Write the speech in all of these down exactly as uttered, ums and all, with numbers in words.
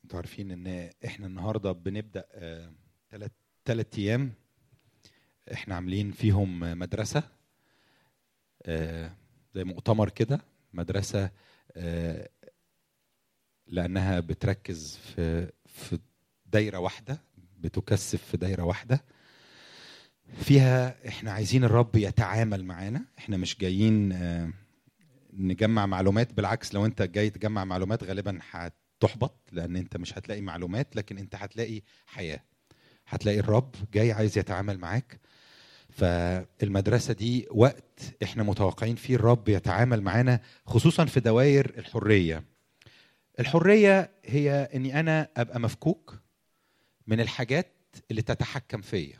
انتوا عارفين ان احنا النهارده بنبدا ثلاث ثلاث ايام احنا عاملين فيهم مدرسه آه، زي مؤتمر كده، مدرسه آه، لانها بتركز في في دايره واحده، بتكثف في دايره واحده فيها. احنا عايزين الرب يتعامل معانا. احنا مش جايين آه، نجمع معلومات، بالعكس لو انت جاي تجمع معلومات غالبا هتحبط، لان انت مش هتلاقي معلومات، لكن انت هتلاقي حياه، هتلاقي الرب جاي عايز يتعامل معاك. فالمدرسة دي وقت احنا متوقعين فيه الرب يتعامل معانا، خصوصا في دوائر الحرية. الحرية هي اني انا ابقى مفكوك من الحاجات اللي تتحكم فيا.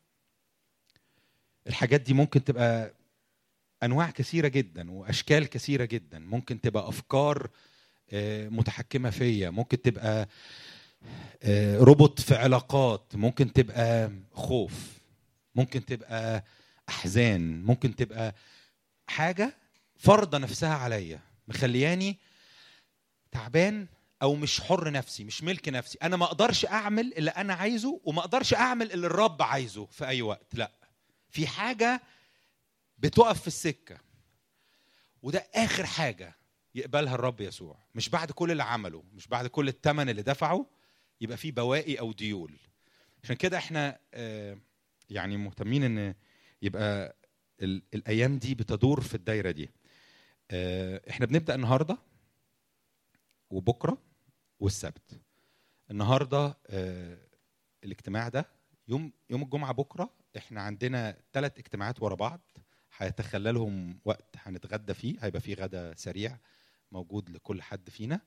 الحاجات دي ممكن تبقى انواع كثيرة جدا واشكال كثيرة جدا. ممكن تبقى افكار متحكمة فيا، ممكن تبقى ربط في علاقات، ممكن تبقى خوف، ممكن تبقى احزان، ممكن تبقى حاجه فرضه نفسها عليا مخلياني تعبان او مش حر نفسي، مش ملك نفسي. انا ما اقدرش اعمل اللي انا عايزه وما اقدرش اعمل اللي الرب عايزه في اي وقت. لا، في حاجه بتقف في السكه، وده اخر حاجه يقبلها الرب يسوع. مش بعد كل اللي عمله، مش بعد كل الثمن اللي دفعه يبقى في بواقي او ديول. عشان كده احنا يعني مهتمين ان يبقى الايام دي بتدور في الدايره دي. احنا بنبدا النهارده وبكره والسبت. النهارده الاجتماع ده يوم يوم الجمعه. بكره احنا عندنا ثلاث اجتماعات ورا بعض، هيتخللهم وقت هنتغدى فيه، هيبقى فيه غدا سريع موجود لكل حد فينا.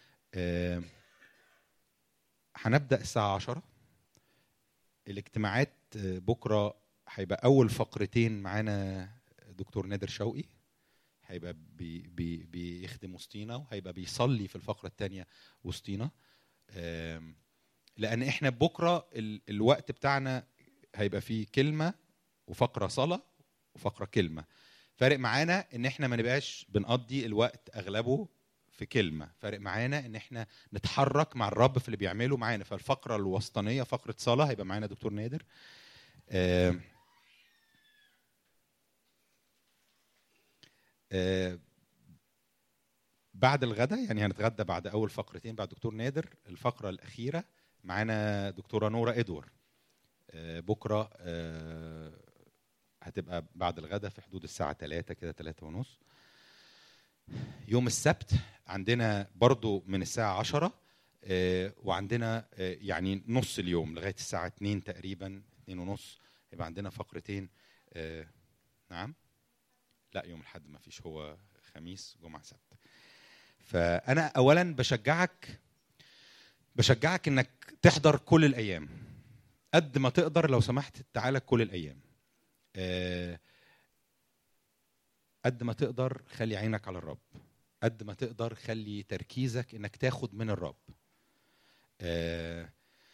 هنبدا الساعه عشرة. الاجتماعات بكره هيبقى اول فقرتين معانا دكتور نادر شوقي، هيبقى بي بي بيخدم وسطينا، وهيبقى بيصلي في الفقره الثانيه وسطينا. لان احنا بكره الوقت بتاعنا هيبقى فيه كلمه وفقره صلاه وفقره كلمه. فارق معانا ان احنا ما نبقاش بنقضي الوقت اغلبه في كلمه، فارق معانا ان احنا نتحرك مع الرب في اللي بيعمله معانا. فالفقره الوسطانيه فقره صلاه هيبقى معانا دكتور نادر. آه آه بعد الغداء يعني هنتغدى بعد اول فقرتين بعد دكتور نادر. الفقره الاخيره معانا دكتوره نورا ادوار. آه بكره آه هتبقى بعد الغداء في حدود الساعه ثلاثة كده، ثلاثة ونص. يوم السبت عندنا برضو من الساعه عشرة، آه وعندنا آه يعني نص اليوم لغايه الساعه اتنين تقريبا، اتنين ونص يبقى عندنا فقرتين. آه نعم، لا يوم الأحد ما فيش، هو خميس جمعه سبت. فانا اولا بشجعك بشجعك انك تحضر كل الايام قد ما تقدر. لو سمحت تعالى كل الايام أه قد ما تقدر خلي عينك على الرب، قد ما تقدر خلي تركيزك انك تاخد من الرب. أه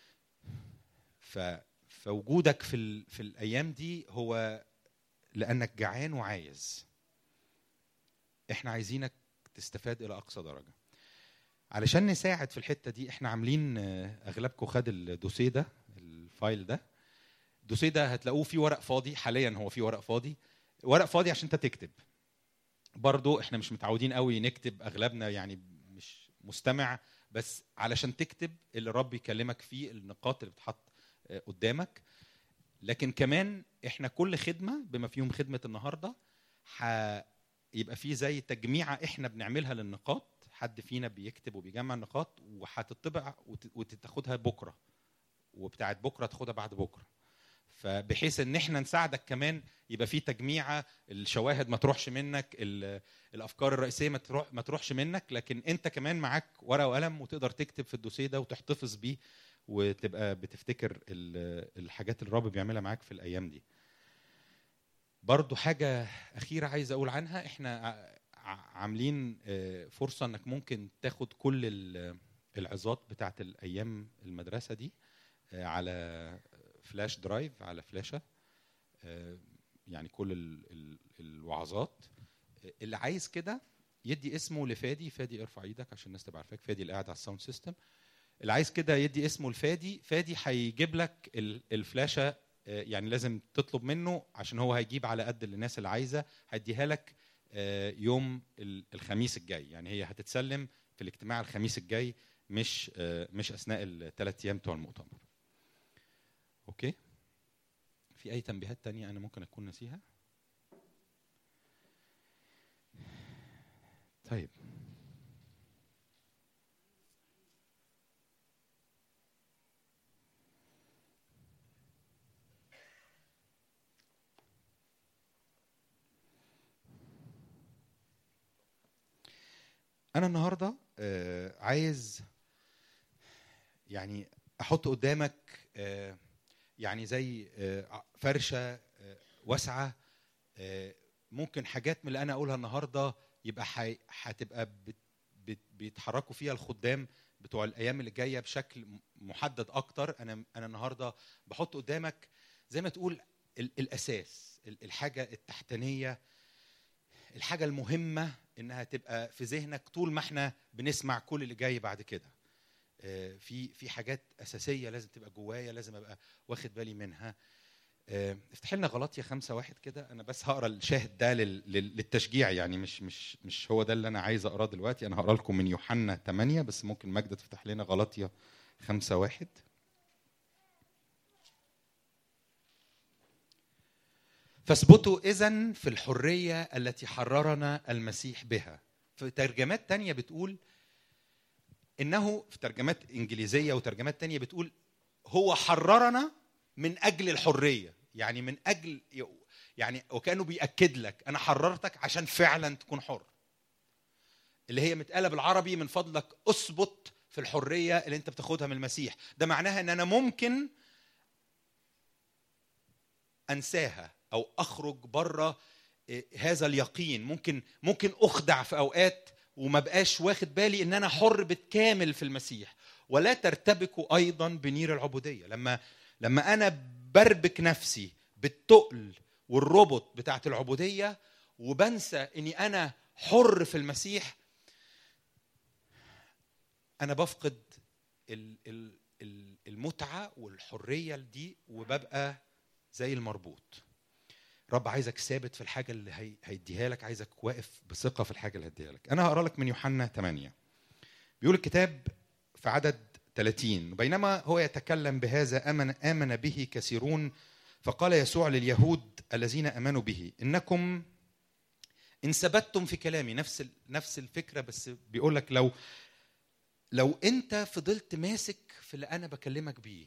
فوجودك في ال... في الايام دي هو لانك جعان وعايز. احنا عايزينك تستفاد الى اقصى درجه. علشان نساعد في الحته دي احنا عاملين، اغلبكم خد الدوسيه ده، الفايل ده. الدوسيه ده هتلاقوه فيه ورق فاضي، حاليا هو فيه ورق فاضي، ورق فاضي عشان انت تكتب. برضو احنا مش متعودين قوي نكتب، اغلبنا يعني مش مستمع، بس علشان تكتب اللي رب يكلمك فيه، النقاط اللي بتحط قدامك. لكن كمان احنا كل خدمه بما فيهم خدمه النهارده هيبقى فيه زي تجميعه احنا بنعملها للنقاط، حد فينا بيكتب وبيجمع النقاط وهتطبع وتاخدها بكره، وبتاعت بكره تاخدها بعد بكره. فبحيث ان احنا نساعدك كمان يبقى في تجميعه، الشواهد ما تروحش منك، الافكار الرئيسيه ما تروح ما تروحش منك، لكن انت كمان معاك ورقه وقلم وتقدر تكتب في الدوسيه ده وتحتفظ بيه، وتبقى بتفتكر الحاجات اللي الرب بيعملها معاك في الايام دي. برضو حاجه اخيره عايز اقول عنها، احنا عاملين فرصه انك ممكن تاخد كل العظات بتاعت الايام المدرسه دي على فلاش درايف، على فلاشه، يعني كل الوعظات. اللي عايز كده يدي اسمه لفادي. فادي ارفع ايدك عشان الناس تبقى عارفاك. فادي اللي قاعد على الساوند سيستم. اللي عايز كده يدي اسمه الفادي. فادي هيجيب لك الفلاشه، يعني لازم تطلب منه عشان هو هيجيب على قد الناس اللي عايزه. هيديها لك يوم الخميس الجاي، يعني هي هتتسلم في الاجتماع الخميس الجاي، مش مش اثناء الثلاث ايام بتوع المؤتمر. اوكي، في اي تنبيهات تانية انا ممكن اكون نسيها؟ طيب، انا النهارده عايز يعني احط قدامك يعني زي فرشه واسعه، ممكن حاجات من اللي انا اقولها النهارده يبقى هتبقى بيتحركوا فيها الخدام بتوع الايام اللي جايه بشكل محدد اكتر. انا انا النهارده بحط قدامك زي ما تقول الاساس، الحاجه التحتانيه، الحاجه المهمه انها تبقى في ذهنك طول ما احنا بنسمع كل اللي جاي بعد كده. في في حاجات اساسيه لازم تبقى جوايا، لازم ابقى واخد بالي منها. افتح لنا غلاطيا خمسة واحد كده. انا بس هقرا الشاهد ده للتشجيع، يعني مش مش مش هو ده اللي انا عايز اقراه دلوقتي. انا هقرا لكم من يوحنا ثمانية، بس ممكن ماجدة تفتح لنا غلاطيا خمسة واحد. فاثبتوا إذن في الحرية التي حررنا المسيح بها. في ترجمات تانية بتقول إنه، في ترجمات إنجليزية وترجمات تانية بتقول هو حررنا من أجل الحرية، يعني من أجل، يعني وكأنه بيأكد لك أنا حررتك عشان فعلا تكون حر، اللي هي متقالة بالعربي من فضلك أثبت في الحرية اللي أنت بتاخدها من المسيح. ده معناها إن أنا ممكن أنساها أو أخرج بره هذا اليقين، ممكن ممكن أخدع في أوقات وما بقاش واخد بالي إن أنا حر بالكامل في المسيح. ولا ترتبكوا أيضا بنير العبودية. لما لما أنا بربك نفسي بالتقل والربط بتاعت العبودية وبنسى إني أنا حر في المسيح، أنا بفقد المتعة والحرية دي وببقى زي المربوط. رب عايزك ثابت في الحاجة اللي هيديها لك، عايزك واقف بثقة في الحاجة اللي هيديها لك. أنا هقرأ لك من يوحنا ثمانية. بيقول الكتاب في عدد ثلاثين: بينما هو يتكلم بهذا آمن, آمن به كثيرون، فقال يسوع لليهود الذين آمنوا به: إنكم إن ثبتتم في كلامي. نفس نفس الفكرة، بس بيقول لك لو لو أنت فضلت ماسك في اللي أنا بكلمك بيه،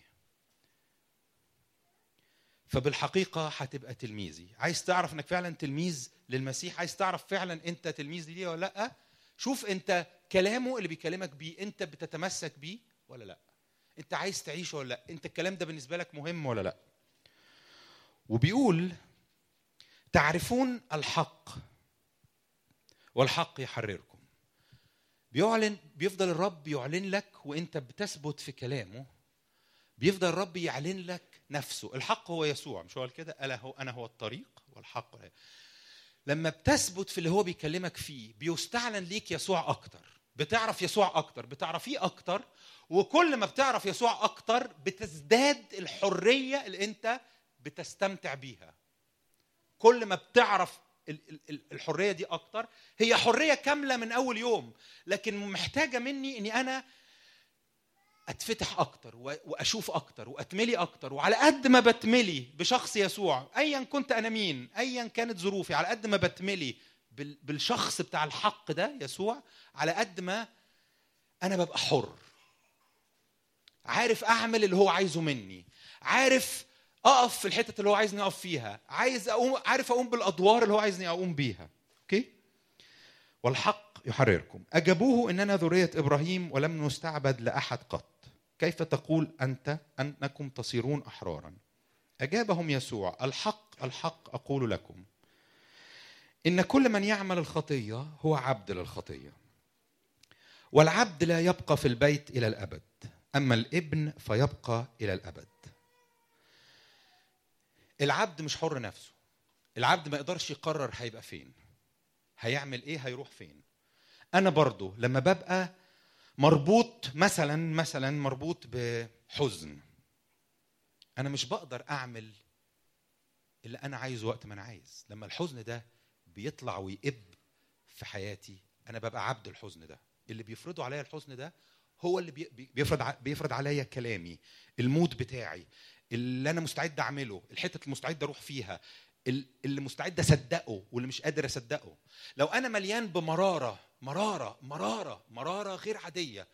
فبالحقيقة هتبقى تلميذي. عايز تعرف انك فعلا تلميذ للمسيح، عايز تعرف فعلا انت تلميذ ليه ولا لا، شوف انت كلامه اللي بيكلمك بيه انت بتتمسك بيه ولا لا، انت عايز تعيشه ولا لا، انت الكلام ده بالنسبة لك مهم ولا لا. وبيقول تعرفون الحق والحق يحرركم. بيعلن، بيفضل الرب يعلن لك وانت بتثبت في كلامه. بيفضل الرب يعلن لك نفسه. الحق هو يسوع، مش هو كده؟ ألا هو أنا هو الطريق والحق. لما بتثبت في اللي هو بيكلمك فيه بيستعلن ليك يسوع أكتر، بتعرف يسوع أكتر، بتعرفيه أكتر. وكل ما بتعرف يسوع أكتر بتزداد الحرية اللي أنت بتستمتع بيها. كل ما بتعرف الحرية دي أكتر، هي حرية كاملة من أول يوم، لكن محتاجة مني أني أنا أتفتح أكتر وأشوف أكتر وأتملي أكتر. وعلى قد ما بتملي بشخص يسوع، أيا كنت أنا مين، أيا كانت ظروفي، على قد ما بتملي بالشخص بتاع الحق ده يسوع، على قد ما أنا ببقى حر، عارف أعمل اللي هو عايزه مني، عارف أقف في الحتة اللي هو عايزني أقف فيها، عايز أقوم، عارف أقوم بالأدوار اللي هو عايزني أقوم بيها. أوكي؟ والحق يحرركم. أجابوه: إننا ذرية إبراهيم ولم نستعبد لأحد قط، كيف تقول أنت أنكم تصيرون أحرارا؟ أجابهم يسوع: الحق الحق أقول لكم، إن كل من يعمل الخطية هو عبد للخطية، والعبد لا يبقى في البيت إلى الأبد، أما الابن فيبقى إلى الأبد. العبد مش حر نفسه. العبد ما يقدرش يقرر هيبقى فين، هيعمل إيه، هيروح فين. أنا برضو لما ببقى مربوط مثلا مثلا مربوط بحزن، انا مش بقدر اعمل اللي انا عايزه وقت ما انا عايز. لما الحزن ده بيطلع ويقب في حياتي انا ببقى عبد الحزن ده. اللي بيفرضوا عليا الحزن ده هو اللي بيفرض بيفرض عليا كلامي، المود بتاعي، اللي انا مستعد اعمله، الحته اللي مستعد اروح فيها، اللي مستعد اصدقه واللي مش قادر اصدقه. لو انا مليان بمراره مراره مراره مراره غير عاديه،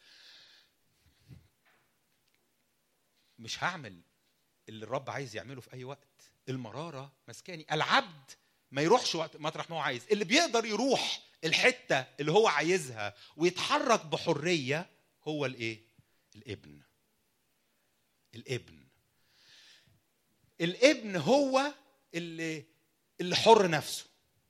مش هعمل اللي الرب عايز يعمله في اي وقت. المراره مسكاني. العبد ما يروحش وقت مطرح ما هو عايز. اللي بيقدر يروح الحته اللي هو عايزها ويتحرك بحريه هو الايه؟ الابن. الابن الابن هو اللي اللي حر نفسه.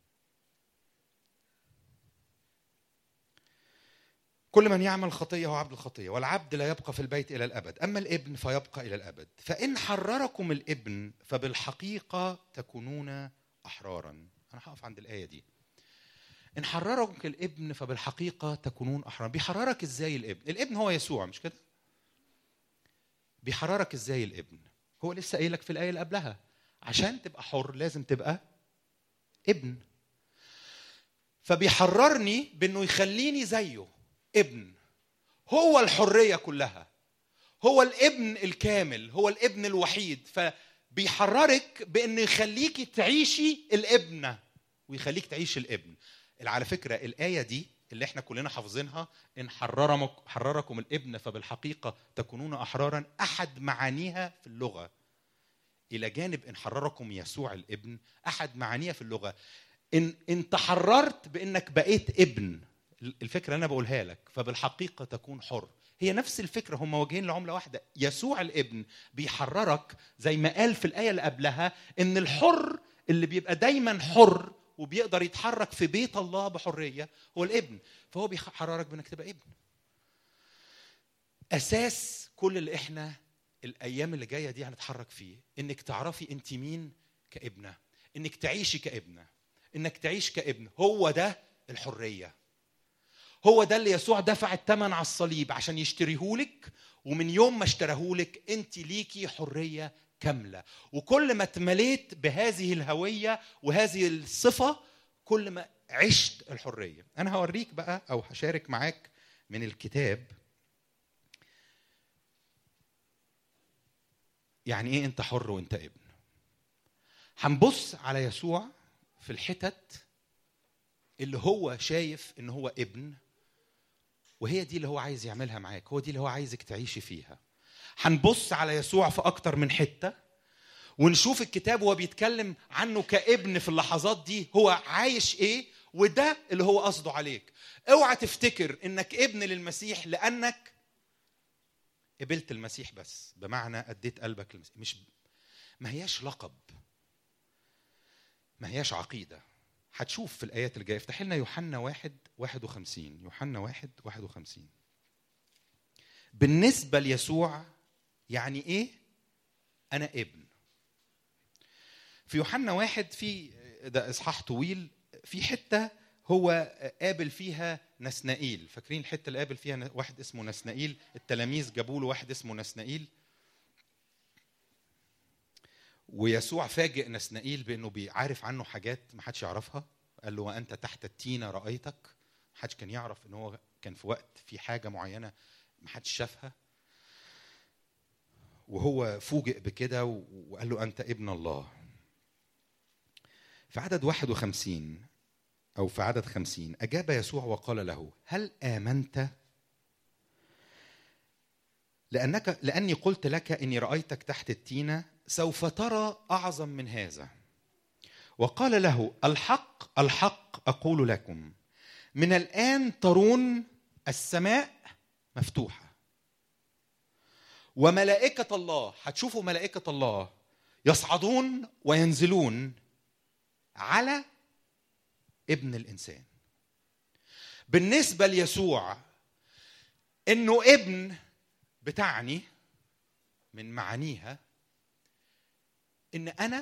كل من يعمل خطيه هو عبد الخطيه، والعبد لا يبقى في البيت الى الابد، اما الابن فيبقى الى الابد. فان حرركم الابن فبالحقيقه تكونون احرارا. انا هقف عند الايه دي. ان حررك الابن فبالحقيقه تكونون احرارا. بيحررك ازاي الابن؟ الابن هو يسوع، مش كده؟ بيحررك ازاي الابن؟ هو لسه قايلك في الايه اللي قبلها عشان تبقى حر لازم تبقى ابن. فبيحررني بانه يخليني زيه ابن. هو الحريه كلها، هو الابن الكامل، هو الابن الوحيد. فبيحررك بانه يخليكي تعيشي الابنه ويخليك تعيش الابن. على فكره الايه دي اللي احنا كلنا حافظينها، ان حرركم الابن فبالحقيقه تكونون احرارا، احد معانيها في اللغه الى جانب ان حرركم يسوع الابن، احد معانيها في اللغه ان ان تحررت بانك بقيت ابن. الفكره انا بقولها لك، فبالحقيقه تكون حر. هي نفس الفكره، هم وجهين لعمله واحده. يسوع الابن بيحررك زي ما قال في الايه اللي قبلها ان الحر اللي بيبقى دايما حر وبيقدر يتحرك في بيت الله بحريه هو الابن. فهو بيحررك بانك تبقى ابن. اساس كل اللي احنا الايام اللي جايه دي هنتحرك فيه انك تعرفي انت مين كابنه، انك تعيشي كابنه، انك تعيش كابن. هو ده الحريه. هو ده اللي يسوع دفع الثمن على الصليب عشان يشتريهولك. ومن يوم ما اشتريهولك انت ليكي حريه كامله. وكل ما اتمليت بهذه الهويه وهذه الصفه كل ما عشت الحريه. انا هوريك بقى او هشارك معاك من الكتاب يعني ايه انت حر وانت ابن. هنبص على يسوع في الحتت اللي هو شايف ان هو ابن، وهي دي اللي هو عايز يعملها معاك، هو دي اللي هو عايزك تعيشي فيها. هنبص على يسوع في اكتر من حتة ونشوف الكتاب وهو بيتكلم عنه كابن في اللحظات دي هو عايش ايه، وده اللي هو قصده عليك. اوعى تفتكر انك ابن للمسيح لانك قبلت المسيح بس، بمعنى اديت قلبك للمسيح. مش ما هياش لقب، ما هياش عقيدة. هتشوف في الآيات اللي جاية. افتح لنا يوحنا واحد واحد وخمسين. يوحنا واحد واحد وخمسين. بالنسبة ليسوع يعني ايه انا ابن؟ في يوحنا واحد، في ده اصحاح طويل، في حتة هو قابل فيها نسنائيل. فاكرين الحتة اللي قابل فيها واحد اسمه نسنائيل؟ التلاميذ جابوا له واحد اسمه نسنائيل، ويسوع فاجئ نسنائيل بانه بيعرف عنه حاجات ما حدش يعرفها. قال له وانت تحت التينة رأيتك. ما حدش كان يعرف ان هو كان في وقت في حاجة معينة ما حدش شافها، وهو فوجئ بكده وقال له انت ابن الله. في عدد واحد وخمسين او في عدد خمسين اجاب يسوع وقال له هل آمنت لأنك لأني قلت لك إني رأيتك تحت التينة؟ سوف ترى أعظم من هذا. وقال له الحق الحق أقول لكم من الآن ترون السماء مفتوحة وملائكة الله، هتشوفوا ملائكة الله يصعدون وينزلون على ابن الإنسان. بالنسبة ليسوع إنه ابن بتعني من معانيها إن أنا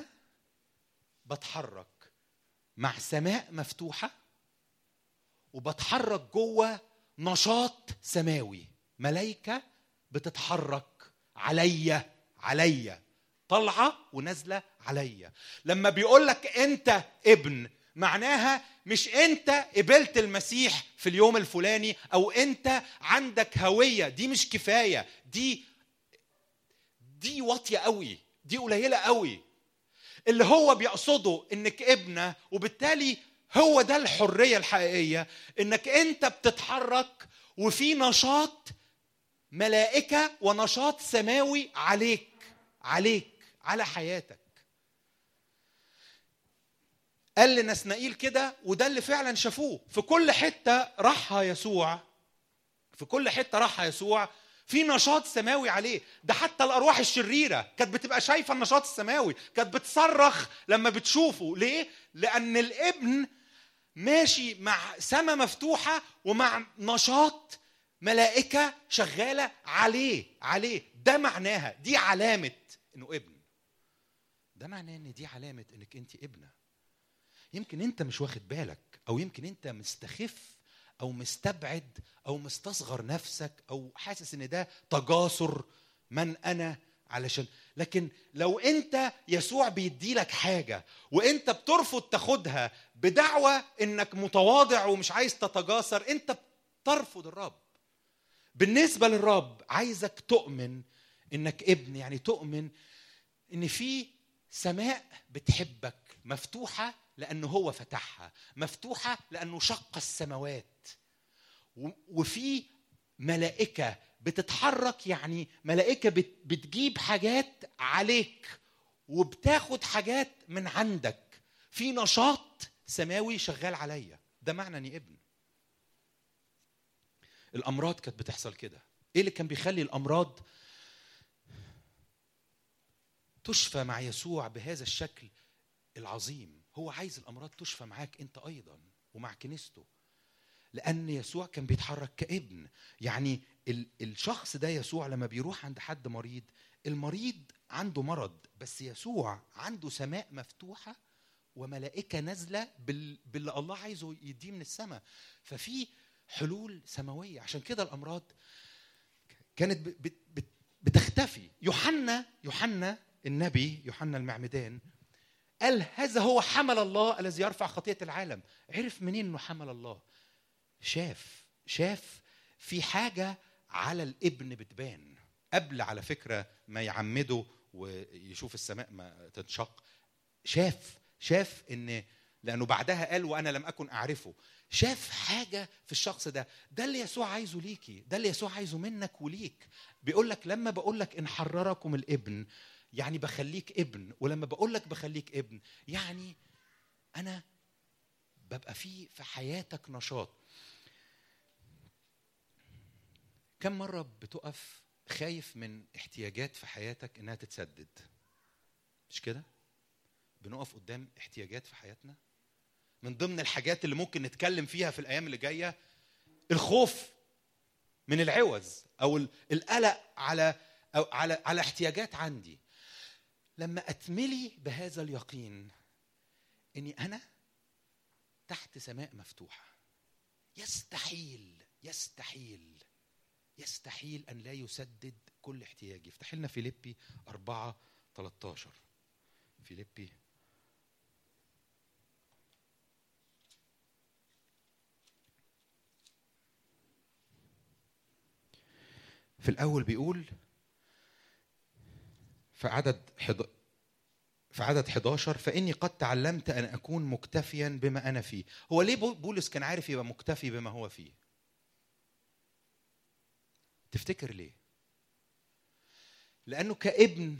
بتحرك مع سماء مفتوحة وبتحرك جوه نشاط سماوي، ملائكة بتتحرك عليا عليا طالعة ونازلة عليا. لما بيقول لك أنت ابن، معناها مش أنت قبلت المسيح في اليوم الفلاني أو أنت عندك هوية، دي مش كفاية، دي دي واطية قوي، دي قليلة قوي. اللي هو بيقصده إنك ابنة، وبالتالي هو ده الحرية الحقيقية، إنك أنت بتتحرك وفي نشاط ملائكة ونشاط سماوي عليك عليك على حياتك. قال لنسنائيل كده، وده اللي فعلا شافوه في كل حتة راحها يسوع، في كل حتة راحها يسوع في نشاط سماوي عليه. ده حتى الأرواح الشريرة كانت بتبقى شايفة النشاط السماوي، كانت بتصرخ لما بتشوفه. ليه؟ لأن الابن ماشي مع سما مفتوحة ومع نشاط ملائكة شغالة عليه عليه. ده معناها، دي علامة إنه ابن. ده معناه إن دي علامة إنك أنت ابنة. يمكن أنت مش واخد بالك، أو يمكن أنت مستخف أو مستبعد أو مستصغر نفسك أو حاسس إن ده تجاسر من أنا علشان. لكن لو أنت يسوع بيدي لك حاجة وأنت بترفض تاخدها بدعوة إنك متواضع ومش عايز تتجاسر، أنت بترفض الرب. بالنسبة للرب عايزك تؤمن إنك ابن، يعني تؤمن إن في سماء بتحبك مفتوحة لأنه هو فتحها، مفتوحة لأنه شق السماوات، وفي ملائكة بتتحرك، يعني ملائكة بتجيب حاجات عليك وبتاخد حاجات من عندك. في نشاط سماوي شغال عليا. ده معنى أني ابن. الأمراض كانت بتحصل كده. إيه اللي كان بيخلي الأمراض تشفى مع يسوع بهذا الشكل العظيم؟ هو عايز الأمراض تشفى معاك أنت أيضا ومع كنيسته، لأن يسوع كان بيتحرك كابن. يعني الشخص ده يسوع لما بيروح عند حد مريض، المريض عنده مرض، بس يسوع عنده سماء مفتوحة وملائكة نازلة باللي الله عايزه يديه من السماء. ففي حلول سماوية. عشان كده الأمراض كانت بتختفي. يوحنا يوحنا النبي يوحنا المعمدان قال هذا هو حمل الله الذي يرفع خطية العالم. عرف منين انه حمل الله؟ شاف شاف في حاجة على الابن بتبان قبل، على فكرة، ما يعمده ويشوف السماء ما تنشق. شاف شاف ان، لانه بعدها قال وانا لم اكن اعرفه. شاف حاجة في الشخص ده. ده اللي يسوع عايزه ليكي، ده اللي يسوع عايزه منك وليك. بيقول لك لما بقول لك ان حرركم الابن، يعني بخليك ابن. ولما بقول لك بخليك ابن، يعني انا ببقى في في حياتك نشاط. كم مرة بتقف خايف من احتياجات في حياتك انها تتسدد؟ مش كده؟ بنقف قدام احتياجات في حياتنا. من ضمن الحاجات اللي ممكن نتكلم فيها في الايام اللي جايه الخوف من العوز او القلق على أو على على احتياجات عندي. لما اتملي بهذا اليقين اني انا تحت سماء مفتوحه، يستحيل يستحيل يستحيل ان لا يسدد كل احتياجي. افتح لنا فيليبي أربعة ثلاثة عشر. فيليبي في الأول بيقول في عدد حض... في عدد إحدى عشر فإني قد تعلمت أن أكون مكتفيا بما أنا فيه. هو ليه بولس كان عارف يبقى مكتفي بما هو فيه؟ تفتكر ليه؟ لأنه كابن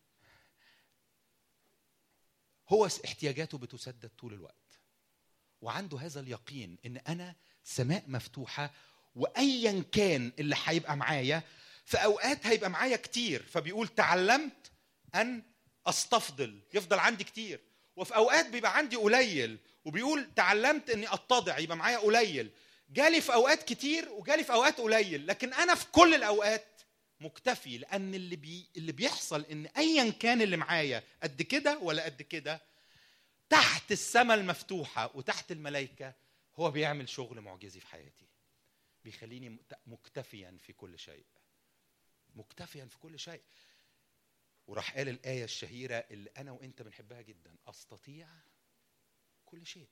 هو احتياجاته بتسدد طول الوقت، وعنده هذا اليقين إن أنا سماء مفتوحة، وأيا كان اللي هيبقى معايا. في أوقات هيبقى معايا كتير، فبيقول تعلمت أن أستفضل، يفضل عندي كتير. وفي أوقات بيبقى عندي قليل، وبيقول تعلمت أني أتضع، يبقى معايا قليل. جالي في أوقات كتير وجالي في أوقات قليل، لكن أنا في كل الأوقات مكتفي. لأن اللي بي اللي بيحصل إن أيا كان اللي معايا قد كده ولا قد كده، تحت السماء المفتوحة وتحت الملائكة هو بيعمل شغل معجزي في حياتي. بيخليني مكتفيا في كل شيء، مكتفيا في كل شيء. وراح قال الآية الشهيرة اللي أنا وإنت بنحبها جدا: أستطيع كل شيء.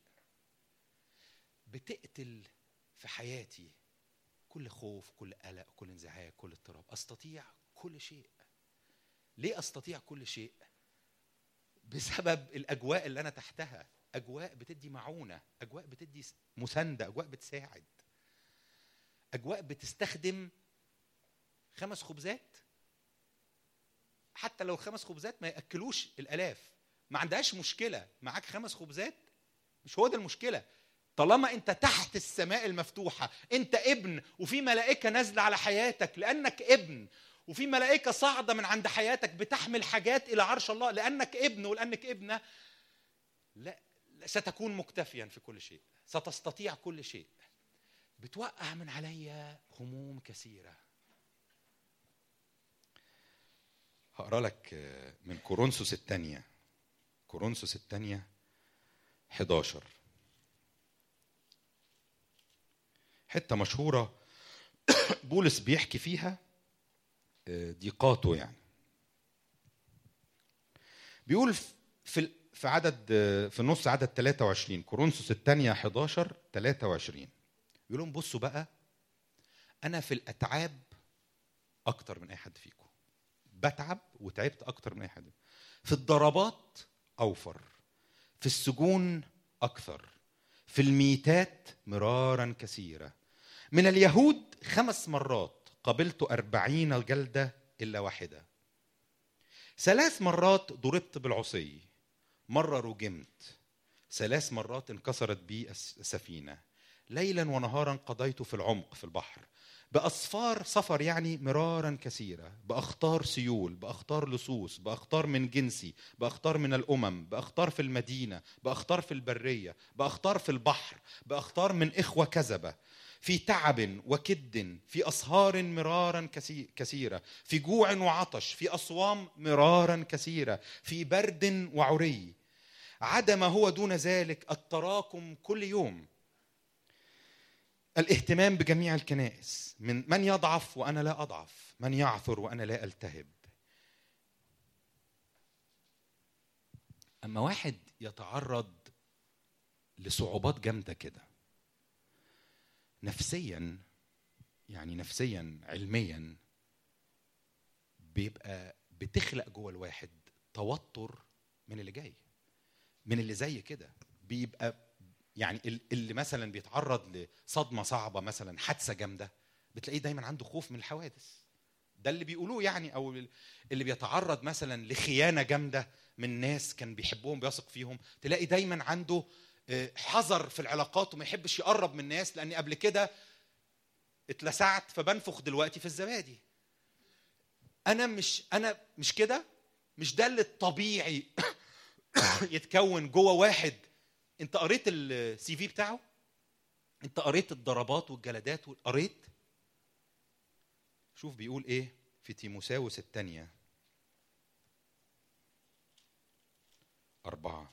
بتقتل في حياتي كل خوف، كل قلق، كل انزعاج، كل اضطراب. أستطيع كل شيء. ليه أستطيع كل شيء؟ بسبب الأجواء اللي أنا تحتها. أجواء بتدي معونة، أجواء بتدي مساندة، أجواء بتساعد، أجواء بتستخدم خمس خبزات. حتى لو خمس خبزات ما يأكلوش الآلاف، ما عندهاش مشكلة. معاك خمس خبزات، مش هو ده المشكلة. طالما انت تحت السماء المفتوحة، انت ابن، وفي ملائكة نازلة على حياتك لأنك ابن، وفي ملائكة صاعدة من عند حياتك بتحمل حاجات إلى عرش الله لأنك ابن ولأنك ابنة. لا، ستكون مكتفيا في كل شيء، ستستطيع كل شيء. بتوقع من عليا هموم كثيرة. هقرأ لك من كورنثوس الثانية، كورنثوس الثانية حداشر، حتة مشهورة بولس بيحكي فيها ضيقاته. يعني بيقول في في عدد في النص عدد ثلاثة وعشرين، كورنثوس الثانية حداشر ثلاثة وعشرين، يقول لهم: بصوا بقى، أنا في الأتعاب أكتر من أي حد فيكم، بتعب وتعبت أكتر من أي حد. في الضربات أوفر، في السجون أكثر، في الميتات مرارا كثيرة، من اليهود خمس مرات قبلت أربعين جلدة إلا واحدة، ثلاث مرات ضربت بالعصي، مرة رجمت، ثلاث مرات انكسرت بي السفينة، ليلا ونهارا قضيت في العمق في البحر، بأصفار سفر يعني مرارا كثيرة، بأخطار سيول، بأخطار لصوص، بأخطار من جنسي، بأخطار من الأمم، بأخطار في المدينة، بأخطار في البرية، بأخطار في البحر، بأخطار من إخوة كذبة، في تعب وكد، في أسهار مرارا كثيرة، في جوع وعطش، في أصوام مرارا كثيرة، في برد وعري، عدم هو دون ذلك التراكم كل يوم، الاهتمام بجميع الكنائس، من من يضعف وأنا لا أضعف، من يعثر وأنا لا ألتهب. أما واحد يتعرض لصعوبات جامدة كده نفسيا، يعني نفسيا علميا، بيبقى بتخلق جوه الواحد توتر من اللي جاي، من اللي زي كده. بيبقى يعني اللي مثلا بيتعرض لصدمة صعبة، مثلا حادثة جامدة، بتلاقيه دايما عنده خوف من الحوادث. ده اللي بيقولوه يعني. او اللي بيتعرض مثلا لخيانة جامدة من ناس كان بيحبهم بيثق فيهم، تلاقي دايما عنده حذر في العلاقات وما يحبش يقرب من الناس، لأني قبل كده اتلسعت فبنفخ دلوقتي في الزبادي. أنا مش أنا مش كده، مش ده اللي الطبيعي يتكون جوه واحد. انت قريت السي في بتاعه؟ انت قريت الضربات والجلدات؟ قريت؟ شوف بيقول ايه في تيموثاوس الثانية أربعة.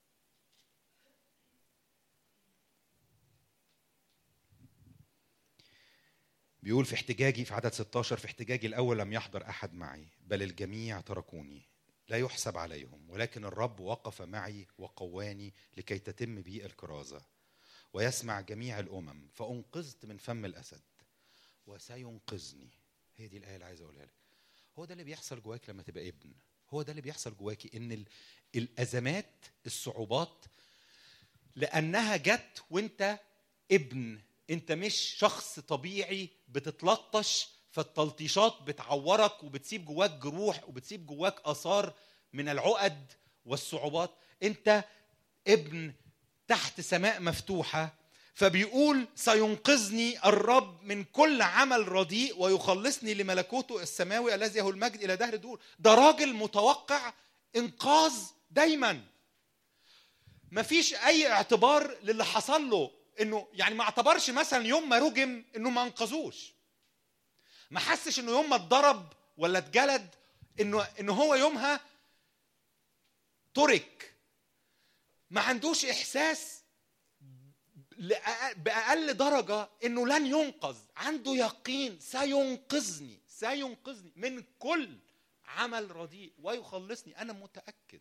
بيقول في احتجاجي في عدد ستة عشر: في احتجاجي الأول لم يحضر أحد معي، بل الجميع تركوني، لا يحسب عليهم، ولكن الرب وقف معي وقواني لكي تتم بي الكرازة ويسمع جميع الأمم، فأنقذت من فم الأسد وسينقذني. هي دي الآية اللي عايز أقولها لك. هو ده اللي بيحصل جواك لما تبقى ابن. هو ده اللي بيحصل جواكي، إن الأزمات، الصعوبات، لأنها جت وانت ابن. انت مش شخص طبيعي بتتلطش، فالتلطيشات بتعورك وبتسيب جواك جروح وبتسيب جواك آثار من العقد والصعوبات. انت ابن تحت سماء مفتوحة، فبيقول سينقذني الرب من كل عمل رديء ويخلصني لملكوته السماوي الذي هو المجد إلى دهر الدهور. ده راجل متوقع إنقاذ دايما. مفيش أي اعتبار للي حصل له، إنه يعني ما اعتبرش مثلا يوم ما رجم إنه ما انقذوش، ما حسش إنه يوم ما اتضرب ولا اتجلد إنه إنه هو يومها ترك. ما عندوش إحساس بأقل درجة إنه لن ينقذ، عنده يقين سينقذني سينقذني من كل عمل رديء ويخلصني. أنا متأكد.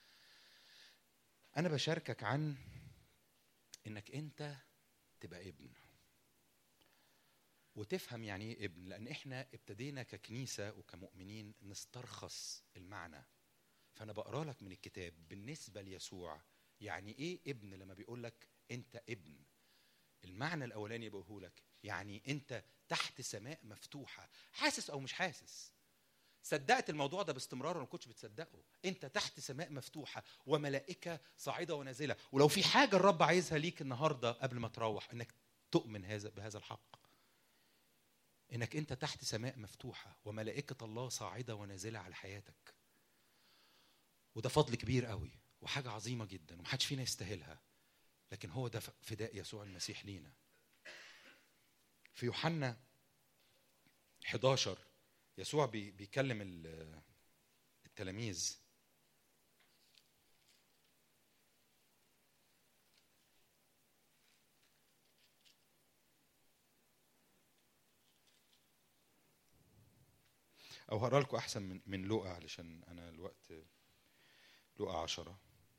أنا بشاركك عن إنك أنت تبقى ابن وتفهم يعني إيه ابن، لأن إحنا ابتدينا ككنيسة وكمؤمنين نسترخص المعنى. فأنا بقرأ لك من الكتاب بالنسبة ليسوع يعني إيه ابن. لما بيقول لك أنت ابن، المعنى الأولاني بقوله لك يعني أنت تحت سماء مفتوحة. حاسس أو مش حاسس، صدقت الموضوع ده باستمرار وما كنتش بتصدقه. أنت تحت سماء مفتوحة وملائكة صاعدة ونازلة. ولو في حاجة الرب عايزها ليك النهاردة قبل ما تروح، إنك تؤمن هذا بهذا الحق، إنك أنت تحت سماء مفتوحة وملائكة الله صاعدة ونازلة على حياتك. وده فضل كبير قوي وحاجة عظيمة جدا ومحدش فينا يستاهلها، لكن هو ده فداء يسوع المسيح لينا. في يوحنا حداشر يسوع بيكلم التلاميذ، او هقرا لكم احسن من من لوقا علشان انا الوقت. لوقا عشرة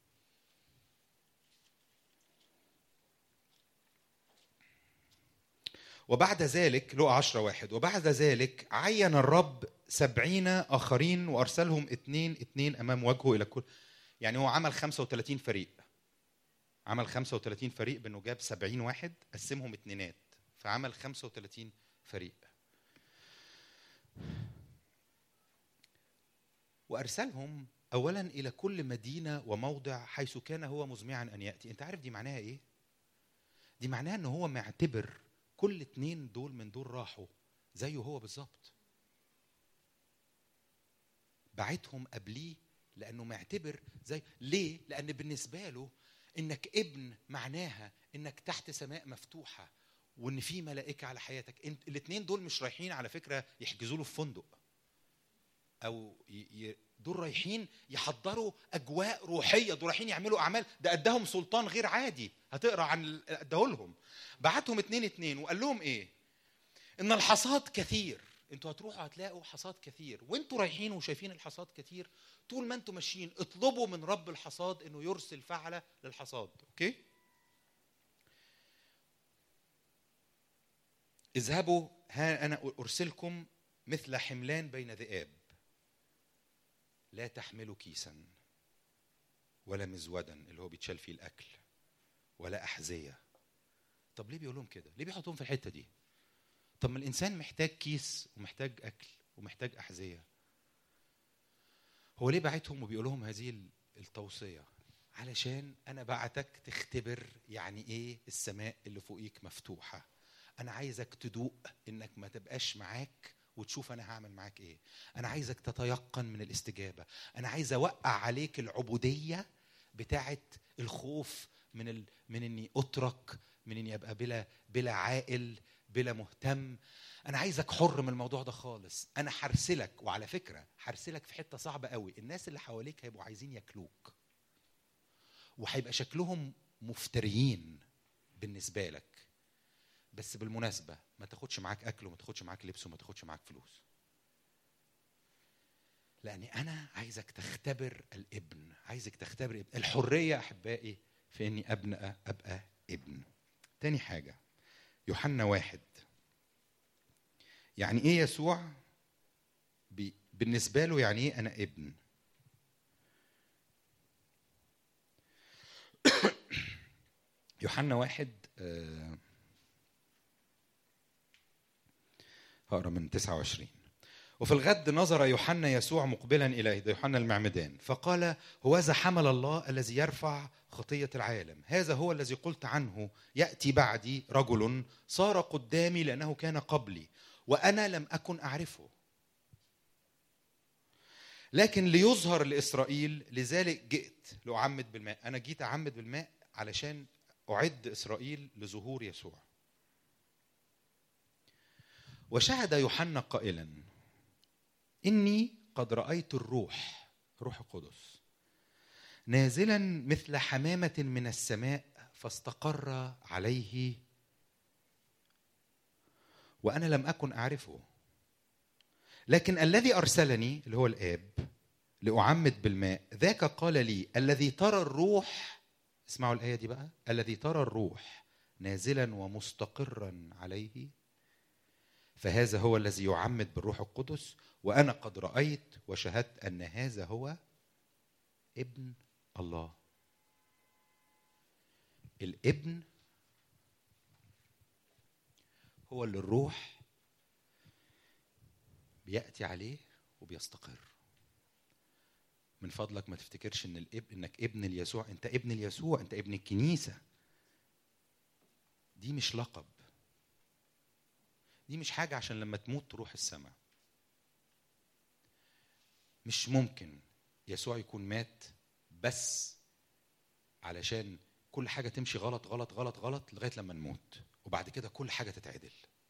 وبعد ذلك، لوقا عشرة واحد، وبعد ذلك عين الرب سبعين آخرين وأرسلهم اتنين اتنين أمام وجهه إلى كل. يعني هو عمل خمسة وثلاثين فريق، عمل خمسة وثلاثين فريق بأنه جاب سبعين واحد قسمهم اتنينات، فعمل خمسة وثلاثين فريق. وأرسلهم أولا إلى كل مدينة وموضع حيث كان هو مزمعا أن يأتي. أنت عارف دي معناها إيه؟ دي معناها أنه هو معتبر كل اتنين دول من دول راحوا زيه هو بالظبط، بعتهم قبليه لأنه معتبر زي. ليه؟ لأن بالنسبة له إنك ابن معناها إنك تحت سماء مفتوحة وإن في ملائكة على حياتك. انت الاتنين دول مش رايحين على فكرة يحجزوا له في فندق أو ي... دول رايحين يحضروا أجواء روحية، دول رايحين يعملوا أعمال. ده أداهم سلطان غير عادي، هتقرأ عن أداهولهم. بعتهم اتنين اتنين وقال لهم إيه؟ إن الحصاد كثير، انتوا هتروحوا هتلاقوا حصاد كثير، وانتوا رايحين وشايفين الحصاد كثير، طول ما انتوا ماشيين اطلبوا من رب الحصاد انه يرسل فعلة للحصاد. اوكي؟ اذهبوا ها انا ارسلكم مثل حملان بين ذئاب، لا تحملوا كيسا ولا مزودا اللي هو بيتشال فيه الاكل ولا احذية. طب ليه بيقولهم كده؟ ليه بيحطوهم في الحتة دي؟ طب ما الإنسان محتاج كيس ومحتاج أكل ومحتاج أحذية. هو ليه بعتهم وبيقولهم هذه التوصية؟ علشان أنا بعتك تختبر يعني إيه السماء اللي فوقيك مفتوحة. أنا عايزك تدوق إنك ما تبقاش معاك وتشوف أنا هعمل معاك إيه. أنا عايزك تتيقن من الاستجابة. أنا عايز أوقع عليك العبودية بتاعت الخوف من ال... من إني أترك، من إني أبقى بلا بلا عائل بلا مهتم. أنا عايزك حر من الموضوع ده خالص. أنا حرسلك، وعلى فكرة حرسلك في حتة صعبة قوي. الناس اللي حواليك هيبقوا عايزين ياكلوك وهيبقى شكلهم مفتريين بالنسبة لك، بس بالمناسبة ما تاخدش معاك أكل وما تاخدش معاك لبس وما تاخدش معاك فلوس، لأني أنا عايزك تختبر الابن، عايزك تختبر الحرية أحبائي في إني أبنأ أبقى ابن. تاني حاجة يوحنا واحد، يعني ايه يسوع بالنسبة له؟ يعني ايه انا ابن؟ يوحنا واحد آه هقرا من تسعة وعشرين. وفي الغد نظر يوحنا يسوع مقبلا إليه، ده يوحنا المعمدان، فقال هوذا حمل الله الذي يرفع خطية العالم. هذا هو الذي قلت عنه يأتي بعدي رجل صار قدامي لأنه كان قبلي وأنا لم أكن أعرفه، لكن ليظهر لإسرائيل لذلك جئت لأعمد بالماء. أنا جيت أعمد بالماء علشان أعد إسرائيل لظهور يسوع. وشهد يوحنا قائلا إني قد رأيت الروح، روح القدس، نازلا مثل حمامة من السماء فاستقر عليه وأنا لم أكن أعرفه. لكن الذي أرسلني اللي هو الآب لأعمد بالماء ذاك قال لي الذي ترى الروح، اسمعوا الآية دي بقى، الذي ترى الروح نازلا ومستقرا عليه فهذا هو الذي يعمد بالروح القدس، وأنا قد رأيت وشهدت أن هذا هو ابن الله. الابن هو اللي الروح بيأتي عليه وبيستقر. من فضلك ما تفتكرش ان الابن انك ابن اليسوع، انت ابن اليسوع، انت ابن الكنيسة. دي مش لقب، دي مش حاجة عشان لما تموت تروح السماء. مش ممكن يسوع يكون مات بس علشان كل حاجة تمشي غلط غلط غلط غلط لغاية لما نموت وبعد كده كل حاجة تتعدل.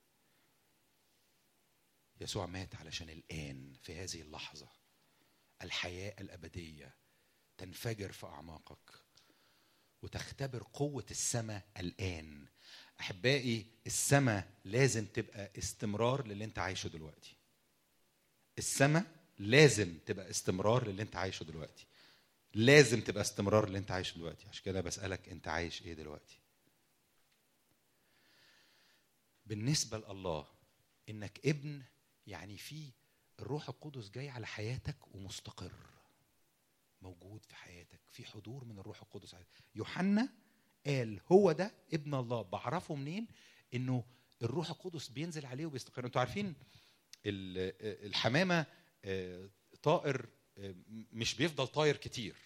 يسوع مات علشان الآن في هذه اللحظة الحياة الأبدية تنفجر في أعماقك وتختبر قوة السماء الآن. أحبائي، السماء لازم تبقى استمرار للي انت عايشه دلوقتي. السماء لازم تبقى استمرار للي انت عايشه دلوقتي. لازم تبقى استمرار للي انت عايشه دلوقتي. عشان كده بسألك انت عايش ايه دلوقتي؟ بالنسبة لله انك ابن يعني في الروح القدس جاي على حياتك ومستقر موجود في حياتك، في حضور من الروح القدس عليك. يوحنا قال هو ده ابن الله. بعرفه منين؟ انه الروح القدس بينزل عليه وبيستقر. انتوا عارفين الحمامة طائر مش بيفضل طاير كتير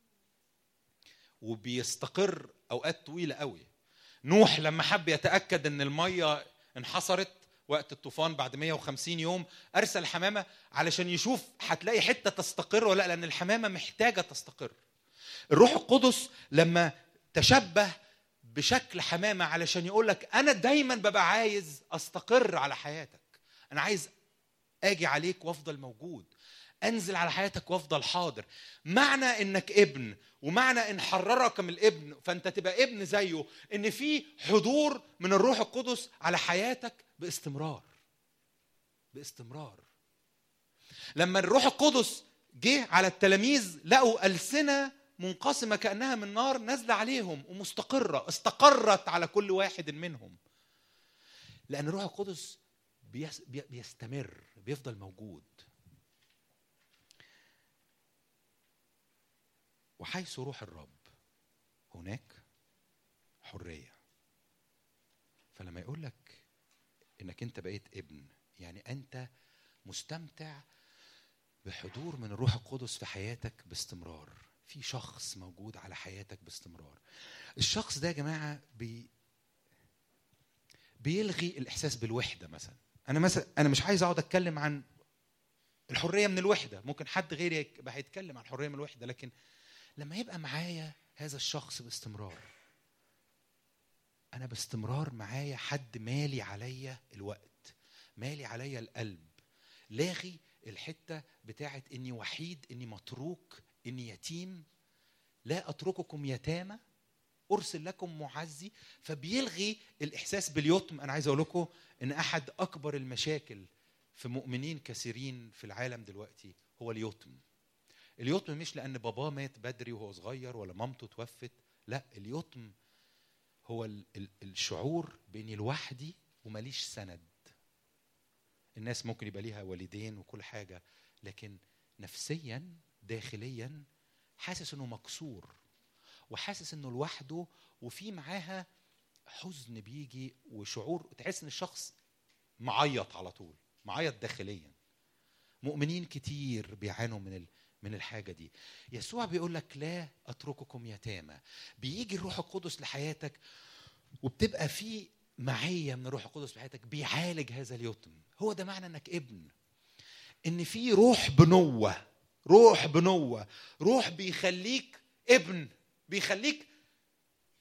وبيستقر اوقات طويلة قوي. نوح لما حب يتأكد ان المية انحصرت وقت الطوفان بعد مية وخمسين يوم ارسل الحمامة علشان يشوف هتلاقي حتة تستقر ولا لا، لان الحمامة محتاجة تستقر. الروح القدس لما تشبه بشكل حمامة علشان يقولك انا دايما ببقى عايز استقر على حياتك، انا عايز اجي عليك وافضل موجود، انزل على حياتك وافضل حاضر. معنى انك ابن ومعنى ان حررك من الابن فانت تبقى ابن زيه ان في حضور من الروح القدس على حياتك باستمرار باستمرار. لما الروح القدس جه على التلاميذ لقوا ألسنة منقسمة كأنها من نار نازلة عليهم ومستقرة، استقرت على كل واحد منهم، لأن الروح القدس بيستمر بيفضل موجود. وحيث روح الرب هناك حرية. فلما يقول لك انك انت بقيت ابن يعني انت مستمتع بحضور من الروح القدس في حياتك باستمرار. في شخص موجود على حياتك باستمرار. الشخص ده يا جماعة بي بيلغي الإحساس بالوحدة. مثلا أنا مثلا أنا مش عايز أقعد أتكلم عن الحرية من الوحدة، ممكن حد غيري يبقى هيتكلم عن الحرية من الوحدة، لكن لما يبقى معايا هذا الشخص باستمرار، أنا باستمرار معايا حد مالي عليا الوقت، مالي عليا القلب، لاغي الحتة بتاعت إني وحيد، إني متروك، إني يتيم. لا أترككم يتامى أرسل لكم معزي. فبيلغي الإحساس باليتم. أنا عايز أقول لكم إن أحد أكبر المشاكل في مؤمنين كثيرين في العالم دلوقتي هو اليتم. اليتم مش لأن باباه مات بدري وهو صغير ولا مامته توفت، لا، اليتم هو الشعور بإني لوحدي وماليش سند. الناس ممكن يبقى ليها والدين وكل حاجة، لكن نفسيا داخليا حاسس إنه مكسور وحاسس إنه لوحده، وفي معاها حزن بيجي وشعور تحس إن الشخص معيط على طول، معيط داخليا. مؤمنين كتير بيعانوا من ال من الحاجة دي. يسوع بيقول لك لا أترككم يتامى. بيجي الروح القدس لحياتك وبتبقى في معية من الروح القدس لحياتك بيعالج هذا اليتم. هو ده معنى انك ابن، ان في روح بنوة، روح بنوة، روح بيخليك ابن، بيخليك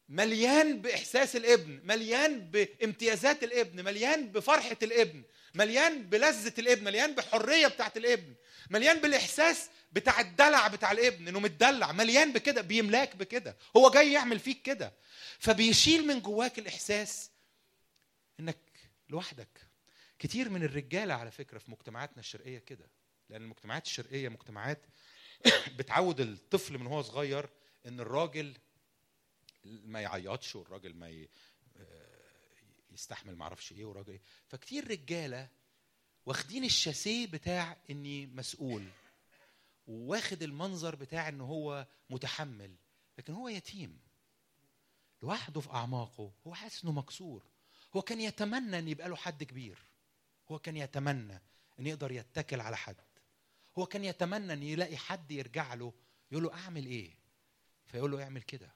مليان باحساس الابن، مليان بامتيازات الابن، مليان بفرحه الابن، مليان بلذه الابن، مليان بحريه بتاعه الابن، مليان بالاحساس بتاع الدلع بتاع الابن انه متدلع، مليان بكده، بيملاك بكده، هو جاي يعمل فيك كده. فبيشيل من جواك الاحساس انك لوحدك. كتير من الرجاله على فكره في مجتمعاتنا الشرقيه كده، لان المجتمعات الشرقيه مجتمعات بتعود الطفل من هو صغير ان الراجل ما يعيطش، والراجل ما يستحمل معرفش ايه، وراجل ايه. فكتير رجاله واخدين الشاسيه بتاع اني مسؤول، واخد المنظر بتاع انه هو متحمل، لكن هو يتيم لوحده في اعماقه. هو حاسس انه مكسور. هو كان يتمنى ان يبقى له حد كبير، هو كان يتمنى ان يقدر يتكل على حد، هو كان يتمنى ان يلاقي حد يرجع له يقول له اعمل ايه، فيقول له اعمل كده.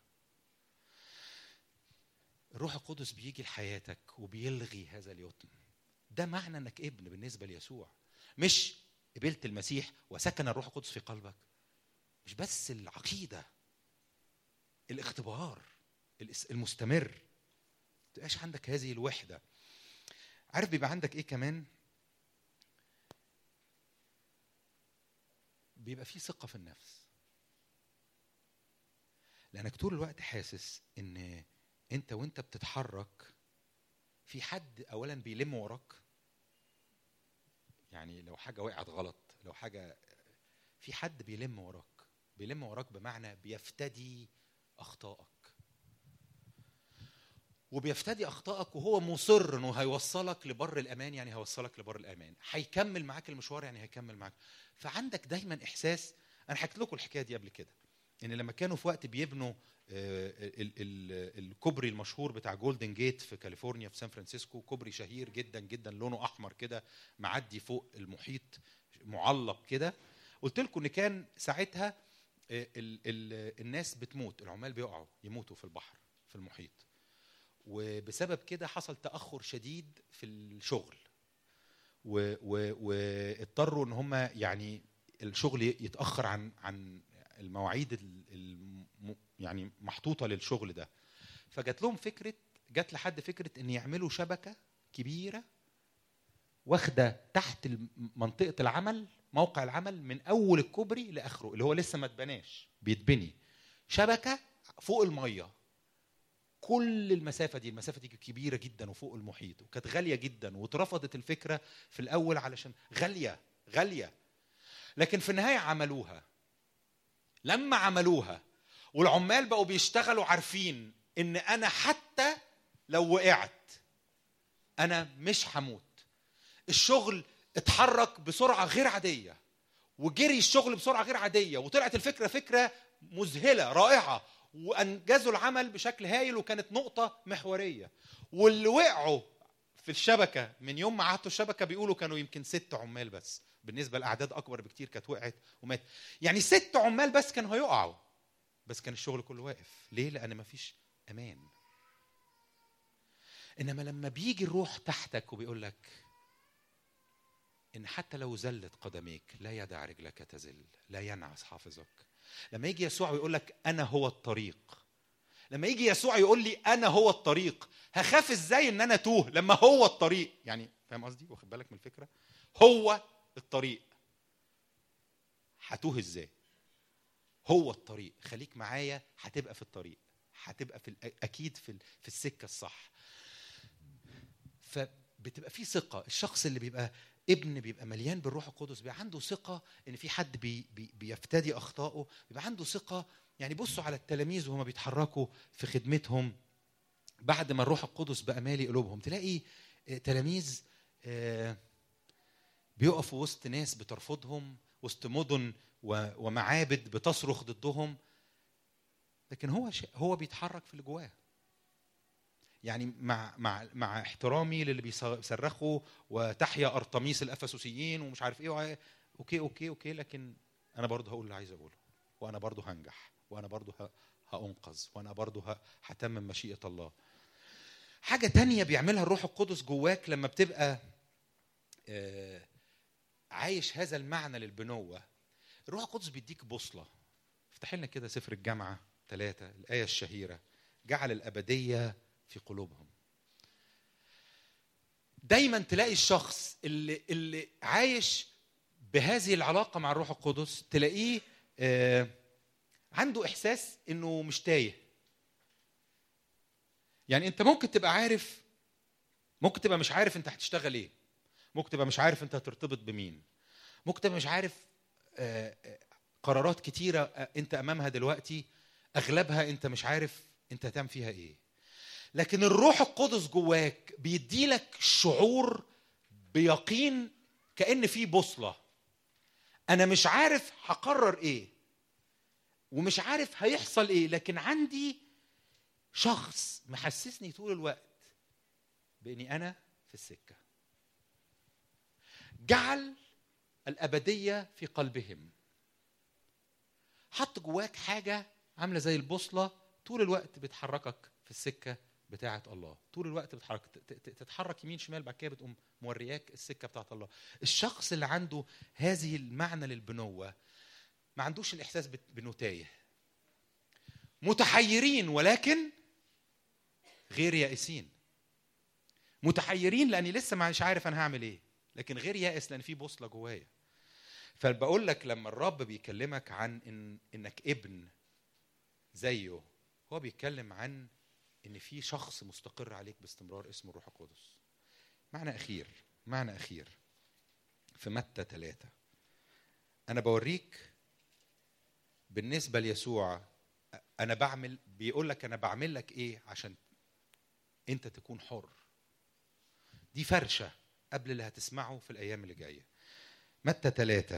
الروح القدس بيجي لحياتك وبيلغي هذا اليتم. ده معنى انك ابن بالنسبه ليسوع. مش قبلت المسيح وسكن الروح القدس في قلبك، مش بس العقيده، الاختبار المستمر. ما تبقاش عندك هذه الوحده. عارف بيبقى عندك ايه كمان؟ بيبقى فيه ثقه في النفس، لانك طول الوقت حاسس ان انت وانت بتتحرك في حد اولا بيلم وراك. يعني لو حاجه وقعت غلط، لو حاجه، في حد بيلم وراك. بيلم وراك بمعنى بيفتدي اخطائك، وبيفتدي اخطائك وهو مصر انه هيوصلك لبر الامان. يعني هيوصلك لبر الامان، هيكمل معاك المشوار، يعني هيكمل معاك. فعندك دايما احساس. انا حكيت لكم الحكايه دي قبل كده، ان لما كانوا في وقت بيبنوا الكوبري المشهور بتاع جولدن جيت في كاليفورنيا في سان فرانسيسكو، كوبري شهير جدا جدا، لونه احمر كده، معدي فوق المحيط، معلق كده. قلت لكم ان كان ساعتها ال ال الناس بتموت، العمال بيقعوا يموتوا في البحر في المحيط، وبسبب كده حصل تأخر شديد في الشغل، واضطروا ان هم يعني الشغل يتأخر عن عن المواعيد الم يعني محطوطة للشغل ده. فجات لهم فكرة، جات لحد فكرة ان يعملوا شبكة كبيرة واخدة تحت منطقة العمل، موقع العمل، من اول الكوبري لاخره اللي هو لسه ما اتبناش، بيتبني شبكة فوق المية. كل المسافة دي، المسافة دي كبيرة جدا وفوق المحيط، وكانت غالية جدا، واترفضت الفكرة في الأول علشان غالية غالية. لكن في النهاية عملوها. لما عملوها والعمال بقوا بيشتغلوا عارفين إن أنا حتى لو وقعت أنا مش هموت. الشغل اتحرك بسرعة غير عادية، وجري الشغل بسرعة غير عادية، وطلعت الفكرة فكرة مذهلة رائعة، وأنجزوا العمل بشكل هايل، وكانت نقطة محورية. واللي وقعوا في الشبكة من يوم ما عهدوا الشبكة بيقولوا كانوا يمكن ست عمال بس، بالنسبة لأعداد أكبر بكتير كانت وقعت ومات. يعني ست عمال بس كانوا هيقعوا، بس كان الشغل كله واقف. ليه؟ لأن مفيش أمان. إنما لما بيجي الروح تحتك وبيقول لك إن حتى لو زلت قدميك لا يدع رجلك تزل، لا ينعس حافظك. لما يجي يسوع ويقول لك أنا هو الطريق، لما يجي يسوع يقول لي أنا هو الطريق، هخاف إزاي إن أنا توه لما هو الطريق؟ يعني فاهم قصدي؟ واخد بالك من الفكرة؟ هو الطريق، هتوه إزاي؟ هو الطريق، خليك معايا، هتبقى في الطريق، هتبقى في أكيد في في السكة الصح. فبتبقى في ثقة. الشخص اللي بيبقى ابن بيبقى مليان بالروح القدس، بيبقى عنده ثقة إن في حد بي بي بيفتدي أخطائه، بيبقى عنده ثقة. يعني بصوا على التلاميذ وهم بيتحركوا في خدمتهم بعد ما الروح القدس بقى مالي قلوبهم، تلاقي تلاميذ بيقفوا وسط ناس بترفضهم، وسط مدن ومعابد بتصرخ ضدهم، لكن هو هو بيتحرك في اللي جواه. يعني مع مع مع احترامي للي بيصرخوا وتحيا ارطميس الافسوسيين ومش عارف ايه، اوكي اوكي اوكي لكن انا برضه هقول اللي عايز اقوله، وانا برضه هنجح، وانا برضه هانقذ، وانا برضه هتمم مشيئة الله. حاجة تانية بيعملها الروح القدس جواك لما بتبقى عايش هذا المعنى للبنوة. الروح القدس بيديك بوصلة. افتح لنا كده سفر الجامعة ثلاثة، الآية الشهيرة، جعل الأبدية في قلوبهم. دايما تلاقي الشخص اللي, اللي عايش بهذه العلاقة مع الروح القدس تلاقيه آه عنده إحساس إنه مش تايه. يعني أنت ممكن تبقى عارف، ممكن تبقى مش عارف أنت هتشتغل إيه، ممكن تبقى مش عارف أنت هترتبط بمين، ممكن تبقى مش عارف آه قرارات كتيرة آه أنت أمامها دلوقتي أغلبها أنت مش عارف أنت هتعمل فيها إيه. لكن الروح القدس جواك بيديلك شعور بيقين كأن في بوصلة. أنا مش عارف هقرر إيه ومش عارف هيحصل إيه، لكن عندي شخص محسسني طول الوقت بإني أنا في السكة. جعل الأبدية في قلبهم. حط جواك حاجة عاملة زي البوصلة طول الوقت بتحركك في السكة بتاعة الله. طول الوقت بتحرك، تتحرك يمين شمال، بعد كده بتقوم مورياك السكة بتاعة الله. الشخص اللي عنده هذه المعنى للبنوة ما عندوش الإحساس بأنه تايه. متحيرين ولكن غير يائسين. متحيرين لأني لسه مش عارف أنا هعمل إيه، لكن غير يائس لأن في بوصلة جوايا. فبقول لك لما الرب بيكلمك عن إن إنك ابن زيه، هو بيتكلم عن إن في شخص مستقر عليك باستمرار اسمه الروح القدس. معنى أخير، معنى أخير في متى ثلاثة، أنا بوريك بالنسبة ليسوع أنا بعمل، بيقول لك أنا بعمل لك إيه عشان أنت تكون حر. دي فرشة قبل اللي هتسمعه في الأيام اللي جاية. متى ثلاثة،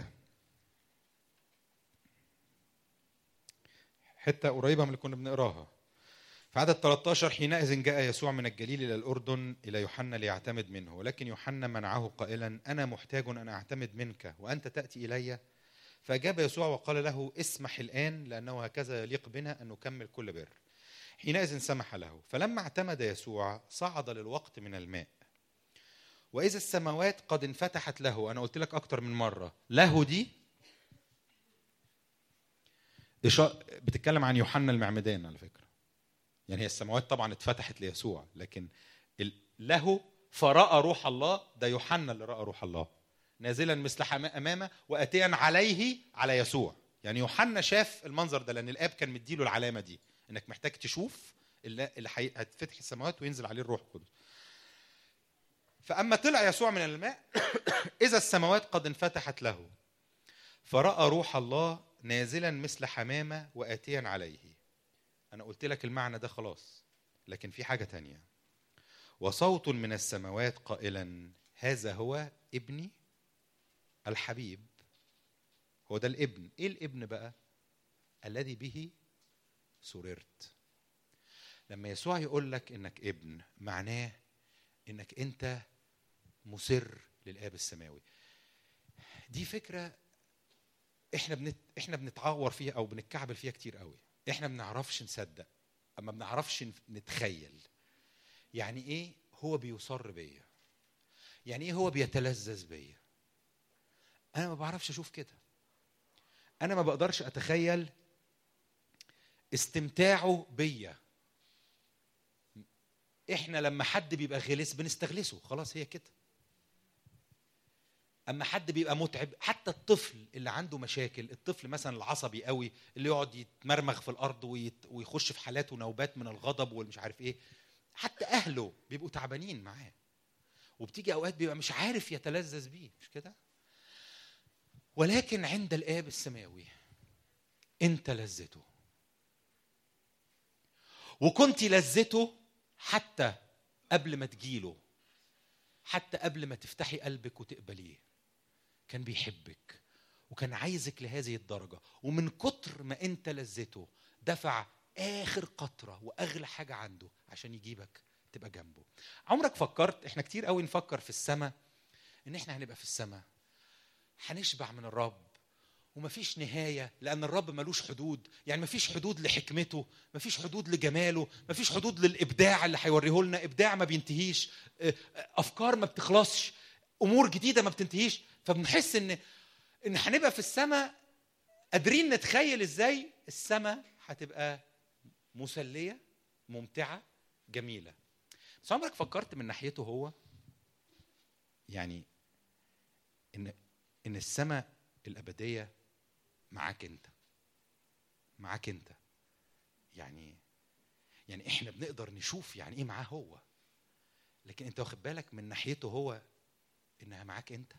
حتة قريبة من اللي كنا بنقراها في عدد ثلاثة عشر. حينئذ جاء يسوع من الجليل إلى الأردن إلى يوحنا ليعتمد منه، ولكن يوحنا منعه قائلا أنا محتاج أن أعتمد منك وأنت تأتي إلي. فأجاب يسوع وقال له اسمح الآن، لأنه هكذا يليق بنا أن نكمل كل بر. حينئذ سمح له. فلما اعتمد يسوع صعد للوقت من الماء، وإذا السماوات قد انفتحت له. أنا قلت لك أكتر من مرة له دي بتتكلم عن يوحنا المعمدان على فكرة. يعني هي السماوات طبعا اتفتحت ليسوع، لكن له فرأى روح الله، ده يوحنا اللي رأى روح الله نازلا مثل حماء أمامه وأتيا عليه على يسوع. يعني يوحنا شاف المنظر ده لأن الآب كان مديله العلامة دي، إنك محتاج تشوف اللي هتفتح السماوات وينزل عليه الروح القدس. فأما طلع يسوع من الماء إذا السماوات قد انفتحت له، فرأى روح الله نازلا مثل حمامة وآتيا عليه. أنا قلت لك المعنى ده خلاص، لكن في حاجة تانية. وصوت من السماوات قائلا هذا هو ابني الحبيب. هو ده الابن. إيه الابن بقى؟ الذي به سررت. لما يسوع يقول لك إنك ابن، معناه إنك أنت مسر للآب السماوي. دي فكرة إحنا بنت... إحنا بنتعور فيها أو بنتكعبل فيها كتير قوي. إحنا بنعرفش نصدق، أما بنعرفش نتخيل. يعني إيه هو بيصر بيا؟ يعني إيه هو بيتلذذ بيا؟ أنا ما بعرفش أشوف كده. أنا ما بقدرش أتخيل استمتاعه بيا. إحنا لما حد بيبقى غلس بنستغلسه، خلاص هي كده. أما حد بيبقى متعب، حتى الطفل اللي عنده مشاكل، الطفل مثلا العصبي قوي اللي يقعد يتمرمغ في الأرض ويخش في حالات ونوبات من الغضب والمش عارف إيه، حتى أهله بيبقوا تعبانين معاه، وبتيجي أوقات بيبقى مش عارف يتلذذ بيه، مش كده؟ ولكن عند الآب السماوي أنت لذته، وكنت لذته حتى قبل ما تجيله، حتى قبل ما تفتحي قلبك وتقبليه. كان بيحبك وكان عايزك لهذه الدرجة، ومن كتر ما أنت لذته دفع آخر قطرة وأغلى حاجة عنده عشان يجيبك تبقى جنبه. عمرك فكرت؟ إحنا كتير قوي نفكر في السماء إن إحنا هنبقى في السماء هنشبع من الرب ومفيش نهاية، لأن الرب ملوش حدود. يعني مفيش حدود لحكمته، مفيش حدود لجماله، مفيش حدود للإبداع اللي هيوريه لنا. إبداع ما بينتهيش، أفكار ما بتخلصش، أمور جديدة ما بتنتهيش. فبنحس إن إن هنبقى في السماء قادرين نتخيل إزاي السماء هتبقى مسلية ممتعه جميله، بس عمرك فكرت من ناحيته هو يعني ان ان السماء الابديه معاك انت، معاك انت يعني يعني احنا بنقدر نشوف يعني ايه معاه هو، لكن انت واخد بالك من ناحيته هو انها معاك انت.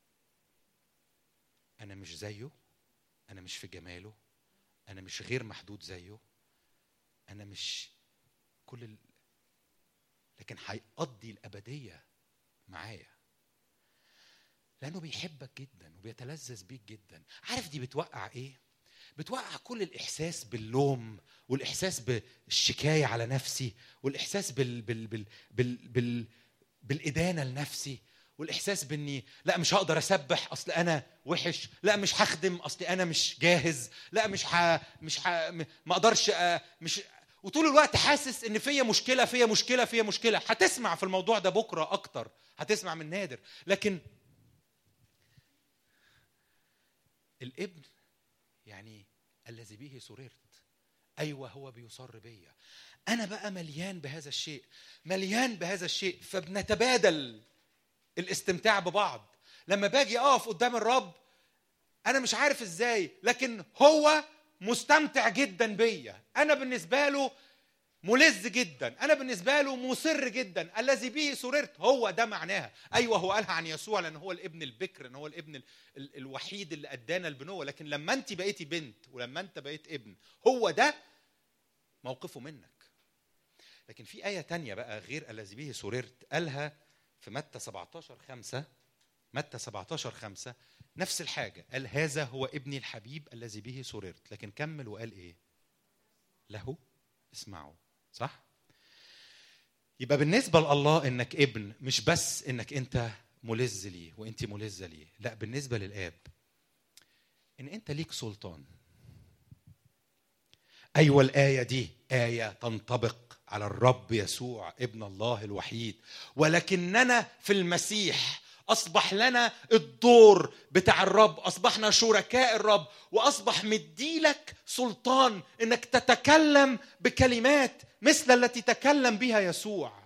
انا مش زيه، انا مش في جماله، انا مش غير محدود زيه، انا مش كل ال... لكن هيقضي الابديه معايا لانه بيحبك جدا وبيتلذذ بيك جدا. عارف دي بتوقع ايه؟ بتوقع كل الاحساس باللوم والاحساس بالشكايه على نفسي والاحساس بال بال بال بال, بال... بالادانه لنفسي والاحساس باني لا مش هقدر اسبح اصل انا وحش، لا مش هخدم اصل انا مش جاهز، لا مش ح... مش ح... ما اقدرش أ... مش وطول الوقت حاسس ان فيا مشكله فيا مشكله فيا مشكله. هتسمع في الموضوع ده بكره اكتر، هتسمع من نادر. لكن الابن يعني الذي به سررت، ايوه هو بيصر بيا، انا بقى مليان بهذا الشيء، مليان بهذا الشيء، فبنتبادل الاستمتاع ببعض. لما باجي اقف قدام الرب انا مش عارف ازاي، لكن هو مستمتع جدا بيا، انا بالنسبه له ملذ جدا، انا بالنسبه له مسر جدا. الذي به سررت هو ده معناها. ايوه هو قالها عن يسوع لان هو الابن البكر، ان هو الابن ال ال الوحيد اللي ادانا البنوه، لكن لما انت بقيتي بنت ولما انت بقيت ابن هو ده موقفه منك. لكن في آية تانية بقى غير الذي به سررت، قالها في متى سبعتاشر خمسة. متى سبعتاشر خمسة نفس الحاجة، قال هذا هو ابني الحبيب الذي به سررت، لكن كمل وقال ايه؟ له اسمعوا. صح؟ يبقى بالنسبة لله انك ابن مش بس انك انت ملذ ليه وانت ملذة ليه، لا بالنسبة للآب ان انت ليك سلطان. ايوه الآية دي آية تنطبق على الرب يسوع ابن الله الوحيد، ولكننا في المسيح أصبح لنا الدور بتاع الرب، أصبحنا شركاء الرب، وأصبح مديلك سلطان إنك تتكلم بكلمات مثل التي تكلم بها يسوع.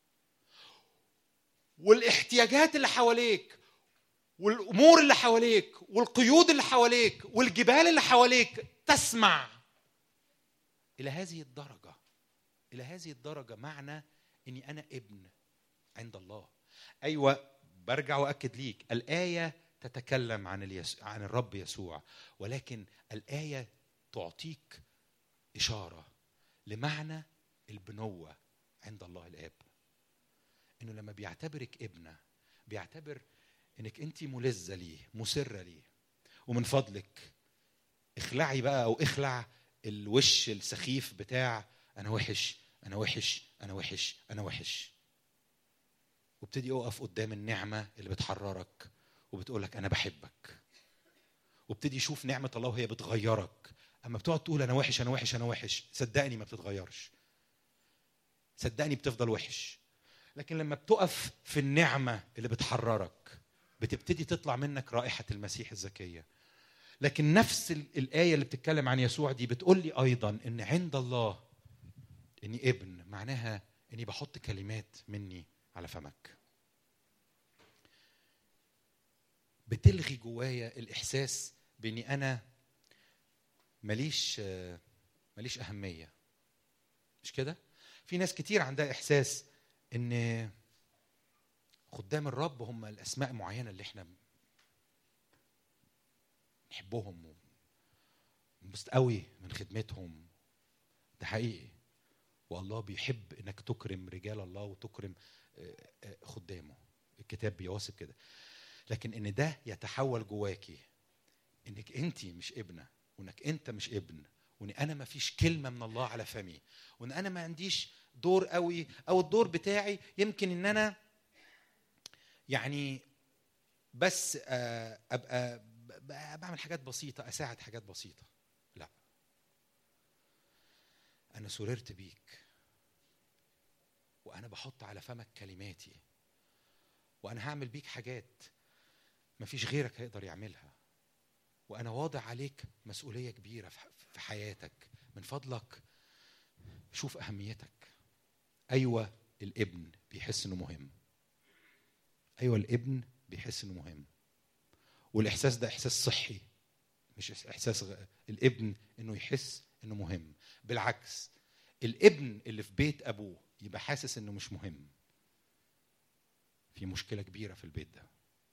والاحتياجات اللي حواليك والأمور اللي حواليك والقيود اللي حواليك والجبال اللي حواليك تسمع. إلى هذه الدرجة، إلى هذه الدرجة معنى إني أنا ابن عند الله. أيوة برجع وأكد ليك، الآية تتكلم عن اليس... عن الرب يسوع، ولكن الآية تعطيك إشارة لمعنى البنوة عند الله الآب. إنه لما بيعتبرك ابنة بيعتبر إنك أنت ملذة ليه، مسرة ليه. ومن فضلك اخلعي بقى أو اخلع الوش السخيف بتاع أنا وحش أنا وحش أنا وحش أنا وحش، وابتدي أقف قدام النعمة اللي بتحررك وبتقولك أنا بحبك. وابتدي شوف نعمة الله وهي بتغيرك. أما بتقعد تقول أنا وحش أنا وحش أنا وحش، صدقني ما بتتغيرش، صدقني بتفضل وحش. لكن لما بتقف في النعمة اللي بتحررك بتبتدي تطلع منك رائحة المسيح الزكية. لكن نفس الآية اللي بتتكلم عن يسوع دي بتقول لي أيضا إن عند الله إني ابن معناها إني بحط كلمات مني على فمك، بتلغي جوايا الإحساس بإني أنا ماليش ماليش أهمية. مش كده؟ في ناس كتير عندها إحساس إن خدام الرب هم الأسماء معينة اللي إحنا نحبهم ومبسوط قوي من خدمتهم. ده حقيقي، والله بيحب إنك تكرم رجال الله وتكرم خدامه، الكتاب بيواصف كده. لكن إن ده يتحول جواكي إنك أنت مش ابنة، وإنك أنت مش ابن، وإن أنا ما فيش كلمة من الله على فمي، وإن أنا ما عنديش دور قوي، أو الدور بتاعي يمكن إن أنا يعني بس أبقى بعمل حاجات بسيطة، أساعد حاجات بسيطة. لا، أنا سررت بيك وأنا بحط على فمك كلماتي، وأنا هعمل بيك حاجات مفيش غيرك هيقدر يعملها، وأنا واضع عليك مسؤولية كبيرة في حياتك. من فضلك شوف اهميتك. ايوه الابن بيحس انه مهم. ايوه الابن بيحس انه مهم، والاحساس ده احساس صحي، مش احساس غ... الابن انه يحس انه مهم. بالعكس، الابن اللي في بيت ابوه يبقى حاسس انه مش مهم، في مشكلة كبيرة في البيت ده،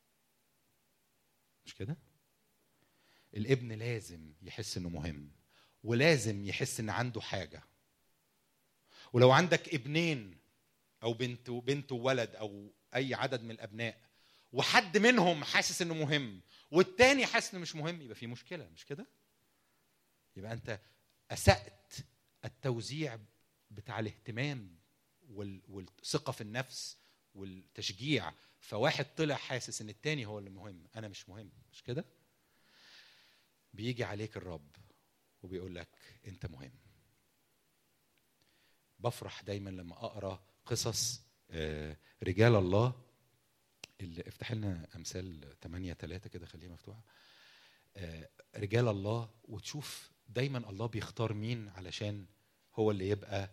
مش كده؟ الابن لازم يحس انه مهم، ولازم يحس ان عنده حاجة. ولو عندك ابنين او بنت وبنت وولد او اي عدد من الابناء، وحد منهم حاسس انه مهم والتاني حاسس انه مش مهم، يبقى في مشكلة، مش كده؟ يبقى انت اسأت التوزيع بتاع الاهتمام والثقة في النفس والتشجيع، فواحد طلع حاسس ان التاني هو اللي مهم، انا مش مهم، مش كده؟ بيجي عليك الرب وبيقول لك انت مهم. بفرح دايما لما اقرا قصص رجال الله اللي افتح لنا امثال ثمانية ثلاثة كده، خليها مفتوحه. رجال الله، وتشوف دايما الله بيختار مين علشان هو اللي يبقى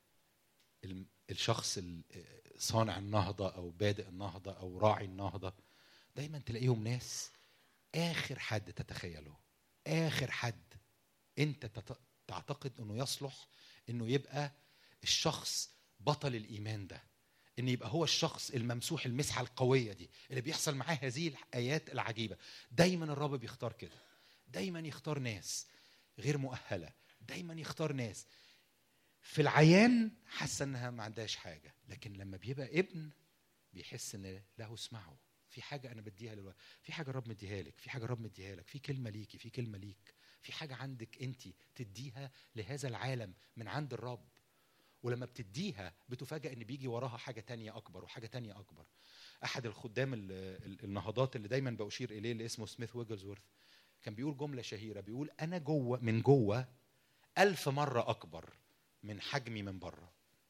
الشخص صانع النهضه او بادئ النهضه او راعي النهضه. دايما تلاقيهم ناس اخر حد تتخيله، اخر حد انت تعتقد انه يصلح انه يبقى الشخص بطل الايمان ده، ان يبقى هو الشخص الممسوح المسحه القويه دي اللي بيحصل معاه هذه الايات العجيبه. دايما الرب بيختار كده، دايما يختار ناس غير مؤهله، دايما يختار ناس في العيان حاسه انها ما عندهاش حاجه، لكن لما بيبقى ابن بيحس ان له اسمعه، في حاجه انا بديها للوقت، في حاجه الرب مديها لك، في حاجه الرب مديها لك، في كلمه ليكي، في كلمه ليك، في حاجه عندك انت تديها لهذا العالم من عند الرب. ولما بتديها بتفاجئ ان بيجي وراها حاجه تانية اكبر وحاجه تانية اكبر. احد الخدام النهضات اللي دايما بأشير اليه اللي اسمه سميث ويجلزورث كان بيقول جمله شهيره، بيقول انا جوه من جوه ألف مره اكبر من حجمي من بره.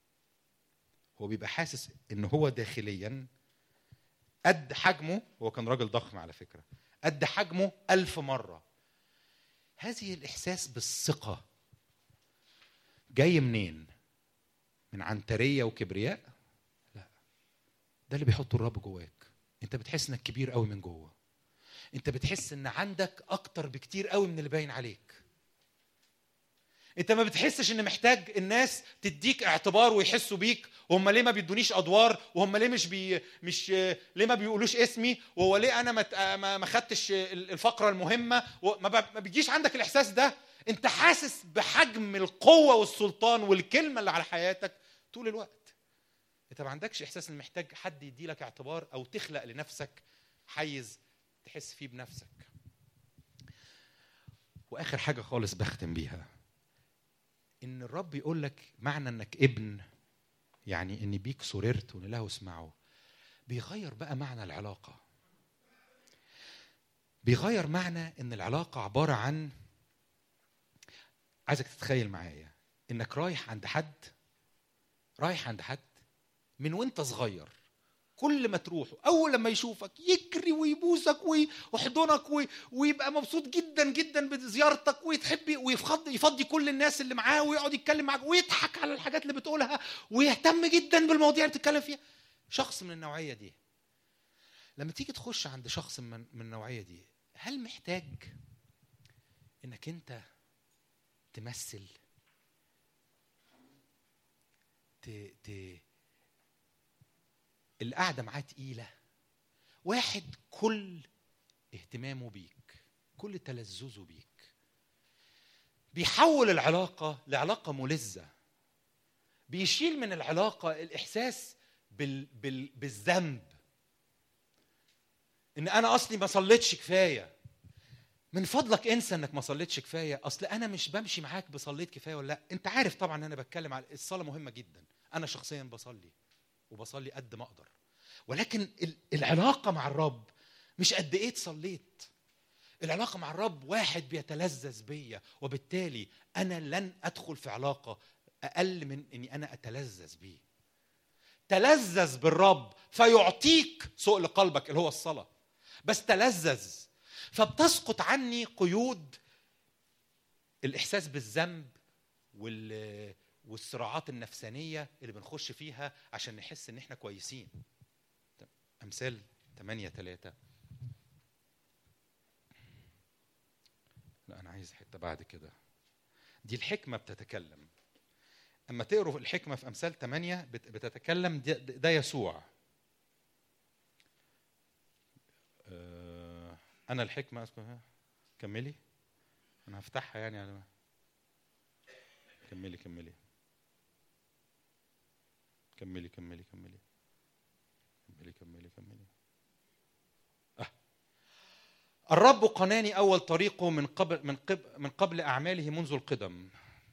هو بيبقى حاسس ان هو داخليا قد حجمه، هو كان راجل ضخم على فكره، قد حجمه ألف مره. هذه الاحساس بالثقه جاي منين؟ من عنتريه وكبرياء؟ لا، ده اللي بيحطه الرب جواك. انت بتحس انك كبير قوي من جوه، انت بتحس ان عندك اكتر بكتير قوي من اللي باين عليك. انت ما بتحسش ان محتاج الناس تديك اعتبار ويحسوا بيك، وهم ليه ما بيدونيش ادوار، وهم ليه مش بي مش ليه ما بيقولوش اسمي، وهو ليه انا ما ما خدتش الفقره المهمه، ما بيجيش عندك الاحساس ده. انت حاسس بحجم القوه والسلطان والكلمه اللي على حياتك طول الوقت. انت ما عندكش احساس ان محتاج حد يدي لك اعتبار او تخلق لنفسك حيز تحس فيه بنفسك. واخر حاجه خالص بختم بيها، ان الرب يقول لك معنى انك ابن، يعني ان بيك سررت وان له اسمعه، بيغير بقى معنى العلاقه. بيغير معنى ان العلاقه عباره عن، عايزك تتخيل معايا انك رايح عند حد، رايح عند حد من وانت صغير، كل ما تروحه اول لما يشوفك يجري ويبوسك ويحضنك ويبقى مبسوط جدا جدا بزيارتك ويتحب ويفضي يفضي كل الناس اللي معاه ويقعد يتكلم معاك ويضحك على الحاجات اللي بتقولها ويهتم جدا بالمواضيع اللي بتتكلم فيها. شخص من النوعيه دي لما تيجي تخش عند شخص من من النوعيه دي، هل محتاج انك انت تمثل ت ت القعدة معاه تقيلة؟ واحد كل اهتمامه بيك، كل تلذذه بيك، بيحول العلاقة لعلاقة ملذة، بيشيل من العلاقة الإحساس بال بال بالذنب، إن أنا أصلي ما صليتش كفاية. من فضلك انسى إنك ما صليتش كفاية، أصل أنا مش بمشي معاك بصليت كفاية ولا لا. أنت عارف طبعا أنا بتكلم على الصلاة، مهمة جدا، أنا شخصيا بصلي وبصلي قد ما أقدر، ولكن العلاقة مع الرب مش قد ايه تصليت. العلاقة مع الرب واحد بيتلذذ بيا، وبالتالي أنا لن أدخل في علاقة أقل من أني أنا أتلذذ بيه. تلذذ بالرب فيعطيك سؤل قلبك اللي هو الصلاة، بس تلذذ فبتسقط عني قيود الإحساس بالذنب والصراعات النفسانيه اللي بنخش فيها عشان نحس ان احنا كويسين. امثال ثمانية ثلاثة. لا انا عايز حته بعد كده. دي الحكمه بتتكلم. اما تقروا الحكمه في امثال ثمانية بتتكلم، ده, ده يسوع. أه انا الحكمه اسمها، كملي انا هفتحها يعني على كملي كملي كملي كملي كملي كملي كملي كملي أه. الرب قناني أول طريقه من قبل من قبل من قبل أعماله منذ القدم.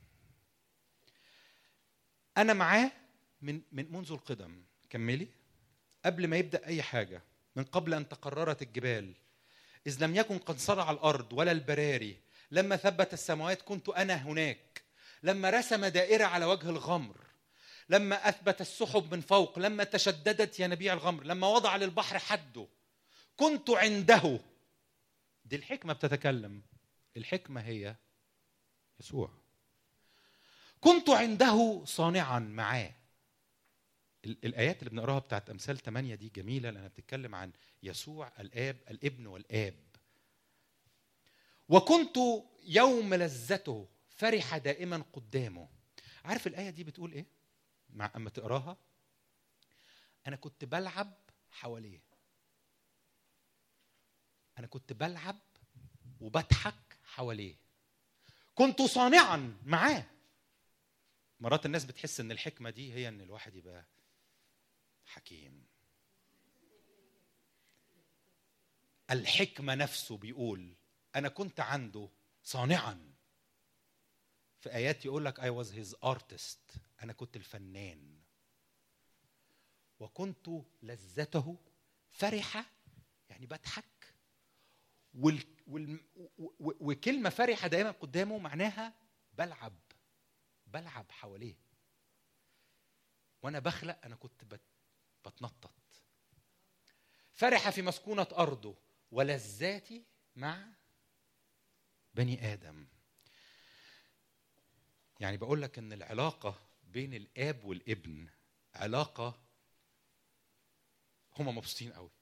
أنا معاه من من منذ القدم. كملي. قبل ما يبدأ أي حاجة، من قبل أن تقررت الجبال، إذ لم يكن قد صنع الأرض ولا البراري، لما ثبت السماوات كنت أنا هناك، لما رسم دائرة على وجه الغمر، لما أثبت السحب من فوق، لما تشددت ينابيع الغمر، لما وضع للبحر حده كنت عنده. دي الحكمة بتتكلم. الحكمة هي يسوع. كنت عنده صانعا معاه. الآيات اللي بنقراها بتاعت أمثال ثمانية دي جميلة، لأنها بتتكلم عن يسوع الآب، الابن والآب. وكنت يوم لذته فرح دائما قدامه. عارف الآية دي بتقول إيه؟ مع أما تقراها، أنا كنت بلعب حواليه، أنا كنت بلعب وبضحك حواليه، كنت صانعا معاه. مرات الناس بتحس إن الحكمة دي هي إن الواحد يبقى حكيم. الحكمة نفسه بيقول أنا كنت عنده صانعا. في آيات يقول لك I was his artist، أنا كنت الفنان. وكنت لذته فرحة، يعني بضحك. وال... وال... وكلمة فرحة دائما قدامه معناها بلعب بلعب حواليه. وأنا بخلق أنا كنت بت... بتنطط. فرح في مسكونة أرضه ولذاتي مع بني آدم. يعني بقول لك إن العلاقة بين الآب والابن علاقة هما مبسوطين قوي.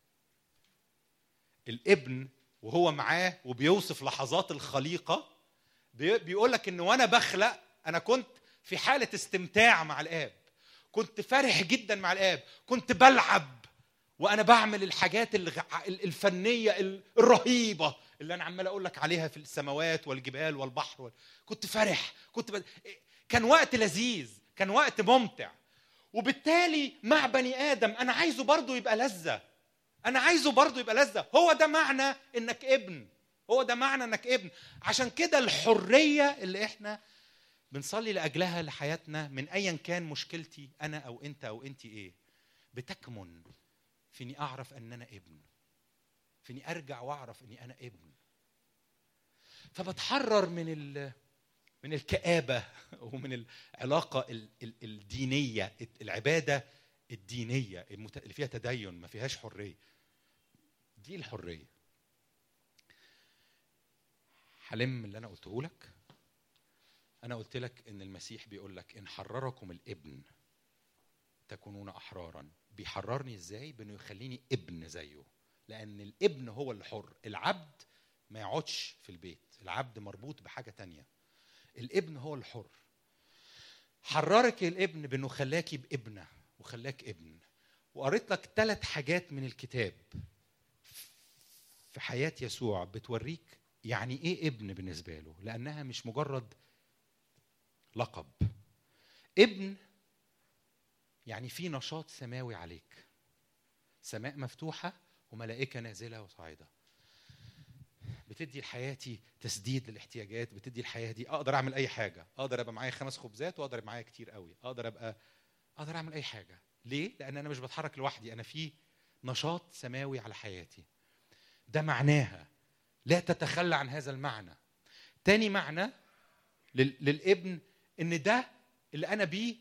الابن وهو معاه وبيوصف لحظات الخليقة بيقول لك إن وأنا بخلق أنا كنت في حالة استمتاع مع الآب، كنت فرح جدا مع الآب، كنت بلعب وأنا بعمل الحاجات الفنية الرهيبة اللي أنا عمال أقول لك عليها في السماوات والجبال والبحر وال... كنت فرح، كنت ب... كان وقت لذيذ، كان وقت ممتع. وبالتالي مع بني آدم أنا عايزه برضو يبقى لذة، أنا عايزه برضو يبقى لذة. هو ده معنى إنك ابن، هو ده معنى إنك ابن. عشان كده الحرية اللي إحنا بنصلي لأجلها لحياتنا، من أيا كان مشكلتي أنا أو أنت أو أنت إيه، بتكمن في إني أعرف أن أنا ابن، في إني أرجع وأعرف إني أنا ابن. فبتحرر من ال من الكآبة ومن العلاقة الدينية، العبادة الدينية اللي فيها تدين ما فيهاش حرية. دي الحرية. حلم اللي أنا قلته لك. أنا قلت لك إن المسيح بيقول لك إن حرركم الابن تكونون أحرارا. بيحررني إزاي؟ بأنه يخليني ابن زيه، لأن الابن هو الحر. العبد ما يقعدش في البيت، العبد مربوط بحاجة تانية. الابن هو الحر. حررك الابن بأنه خلاكي بابنة وخلاك ابن. وقريت لك ثلاث حاجات من الكتاب في حياة يسوع بتوريك يعني إيه ابن بالنسبة له، لأنها مش مجرد لقب. ابن يعني في نشاط سماوي عليك، سماء مفتوحة وملائكة نازلة وصاعدة، بتدي لحياتي تسديد للاحتياجات، بتدي الحياة دي أقدر أعمل أي حاجة، أقدر أبقى معايا خمس خبزات وأقدر أبقى معايا كتير قوي، أقدر أبقى أقدر أعمل أي حاجة. ليه؟ لأن أنا مش بتحرك لوحدي، أنا في نشاط سماوي على حياتي. ده معناها، لا تتخلى عن هذا المعنى. تاني معنى للابن إن ده اللي أنا بيه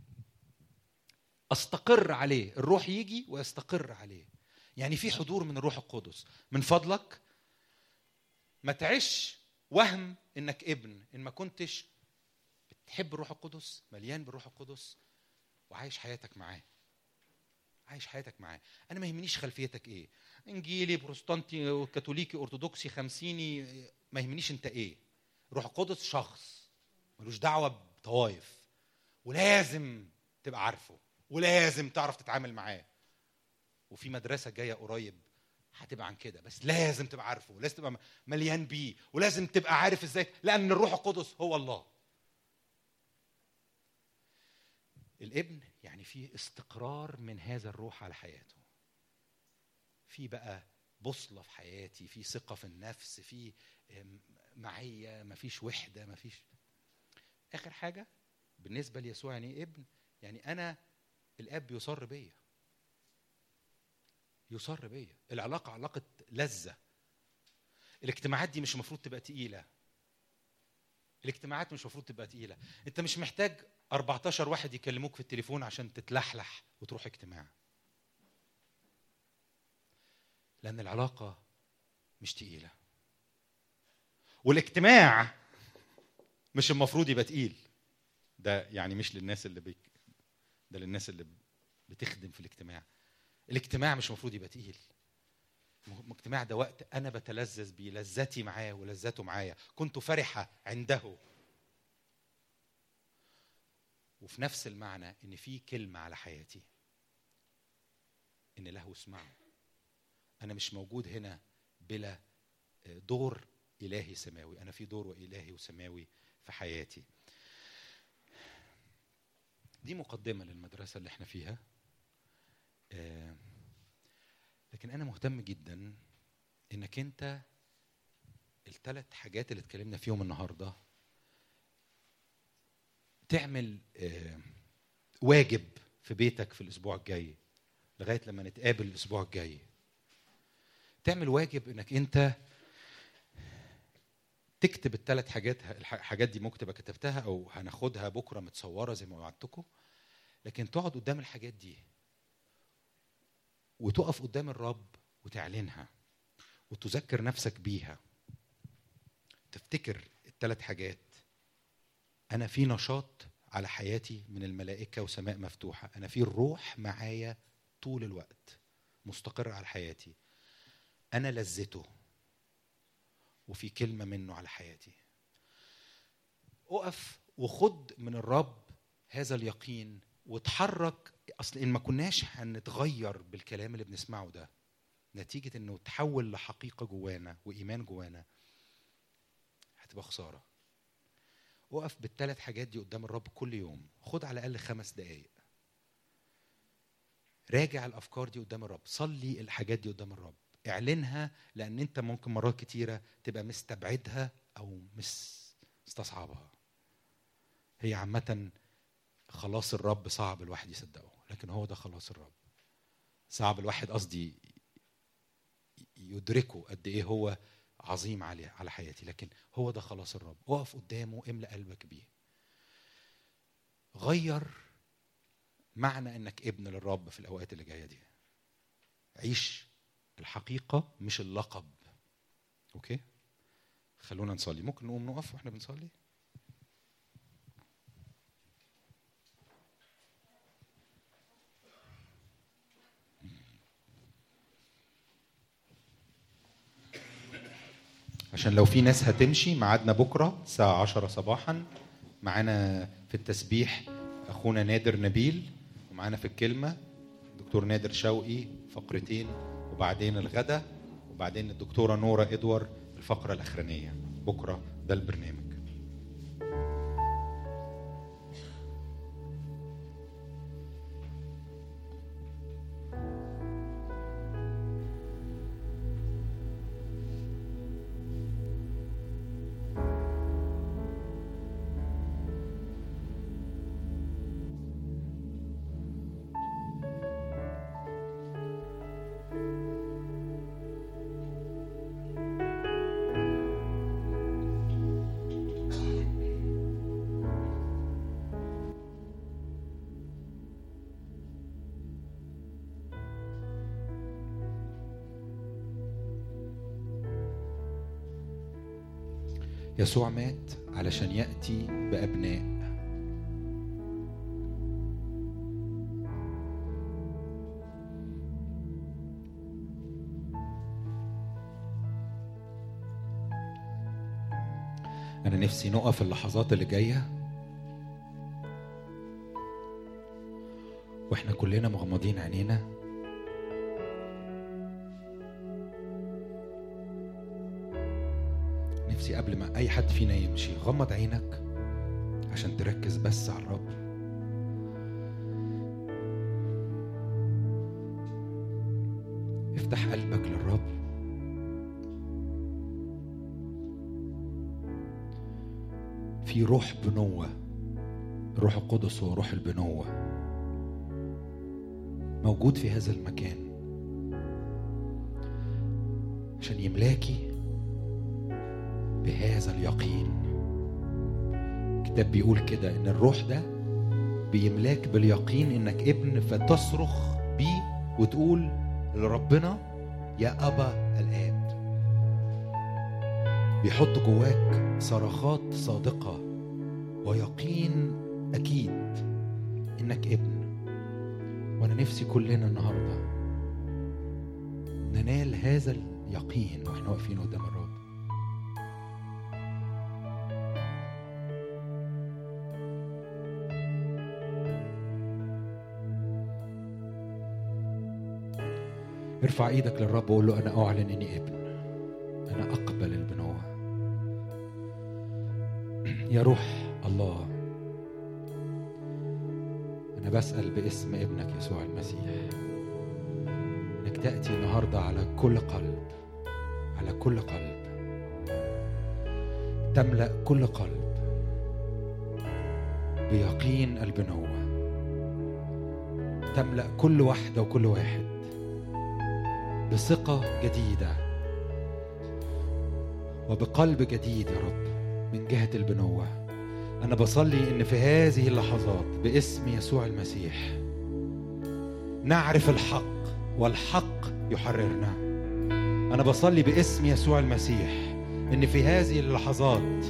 أستقر عليه، الروح يجي ويستقر عليه. يعني في حضور من الروح القدس. من فضلك ما تعيش وهم إنك ابن إن ما كنتش تحب الروح القدس، مليان بالروح القدس وعايش حياتك معاه، عايش حياتك معاه. انا ما يهمنيش خلفيتك ايه، انجيلي، بروتستانتي، كاثوليكي، ارثوذكسي، خمسيني، ما يهمنيش انت ايه. روح القدس شخص ملوش دعوه بطوائف، ولازم تبقى عارفه ولازم تعرف تتعامل معاه. وفي مدرسه جايه قريب هتبقى عن كده، بس لازم تبقى عارفه ولازم تبقى مليان بيه ولازم تبقى عارف ازاي، لان الروح القدس هو الله. الابن يعني فيه استقرار من هذا الروح على حياته، في بقى بوصله في حياتي، في ثقه في النفس، في معيه، مفيش وحده، مفيش. اخر حاجه بالنسبه ليسوع يعني ايه ابن؟ يعني انا الاب يصر بيا، يصر بيا. العلاقه علاقه لذه. الاجتماعات دي مش المفروض تبقى تقيله، الاجتماعات مش المفروض تبقى تقيله. انت مش محتاج أربعتاشر واحد يكلموك في التليفون عشان تتلحلح وتروح اجتماع، لان العلاقه مش تقيله. والاجتماع مش المفروض يبقى تقيل، ده يعني مش للناس اللي بيك، ده للناس اللي بتخدم في الاجتماع. الاجتماع مش المفروض يبقى تقيل. الاجتماع ده وقت انا بتلذذ بيه، لذتي معاه ولذته معايا، كنت فرحه عنده. وفي نفس المعنى ان في كلمه على حياتي، ان له اسمعوا. انا مش موجود هنا بلا دور الهي سماوي، انا في دور الهي وسماوي في حياتي. دي مقدمه للمدرسه اللي احنا فيها، لكن انا مهتم جدا انك انت الثلاث حاجات اللي اتكلمنا فيهم النهارده تعمل واجب في بيتك في الاسبوع الجاي لغايه لما نتقابل الاسبوع الجاي. تعمل واجب انك انت تكتب الثلاث حاجات. الحاجات دي ممكن تبقى كتبتها او هناخدها بكره متصوره زي ما وعدتكم، لكن تقعد قدام الحاجات دي وتقف قدام الرب وتعلنها وتذكر نفسك بيها. تفتكر الثلاث حاجات. أنا في نشاط على حياتي من الملائكة وسماء مفتوحة، أنا في الروح معايا طول الوقت مستقر على حياتي، أنا لذته وفي كلمة منه على حياتي. أقف وخد من الرب هذا اليقين وتحرك. أصل إن ما كناش هنتغير بالكلام اللي بنسمعه ده، نتيجة إنه تحول لحقيقة جوانا وإيمان جوانا، هتبقى خسارة. وقف بالثلاث حاجات دي قدام الرب كل يوم، خد على الأقل خمس دقايق، راجع الأفكار دي قدام الرب، صلي الحاجات دي قدام الرب، اعلنها، لأن أنت ممكن مرات كتيرة تبقى مستبعدها أو مستصعبها. هي عامة خلاص الرب صعب الواحد يصدقه، لكن هو ده خلاص الرب. صعب الواحد قصدي يدركه قد ايه هو عظيم عليه على حياتي، لكن هو ده خلاص الرب. اقف قدامه، املأ قلبك بيه. غير معنى انك ابن للرب في الاوقات اللي جايه دي. عيش الحقيقه مش اللقب. اوكي، خلونا نصلي. ممكن نقوم نقف واحنا بنصلي؟ عشان لو في ناس هتمشي، ميعادنا بكره الساعه عشرة صباحا. معانا في التسبيح اخونا نادر نبيل، ومعانا في الكلمه دكتور نادر شوقي فقرتين، وبعدين الغدا، وبعدين الدكتوره نورة ادوار الفقره الاخرانيه. بكره ده البرنامج. يسوع مات علشان يأتي بأبناء أنا نفسي نقف اللحظات اللي جاية وإحنا كلنا مغمضين عينينا، نفسي قبل ما أي حد فينا يمشي غمض عينك عشان تركز بس على الرب. افتح قلبك للرب. في روح بنوة، روح القدس وروح البنوة موجود في هذا المكان عشان يملاكي بهذا اليقين. الكتاب بيقول كده ان الروح ده بيملاك باليقين انك ابن، فتصرخ بيه وتقول لربنا يا أبا الآب. بيحط جواك صرخات صادقة ويقين أكيد إنك ابن. وأنا نفسي كلنا النهاردة ننال هذا اليقين وإحنا واقفين قدام الرب. ارفع ايدك للرب وقول له انا اعلن اني ابن، انا اقبل البنوة. يا روح الله انا بسأل باسم ابنك يسوع المسيح انك تأتي النهاردة على كل قلب، على كل قلب، تملأ كل قلب بيقين البنوة، تملأ كل واحدة وكل واحد بثقة جديدة وبقلب جديد يا رب من جهة البنوة. أنا بصلي إن في هذه اللحظات باسم يسوع المسيح نعرف الحق والحق يحررنا. أنا بصلي باسم يسوع المسيح إن في هذه اللحظات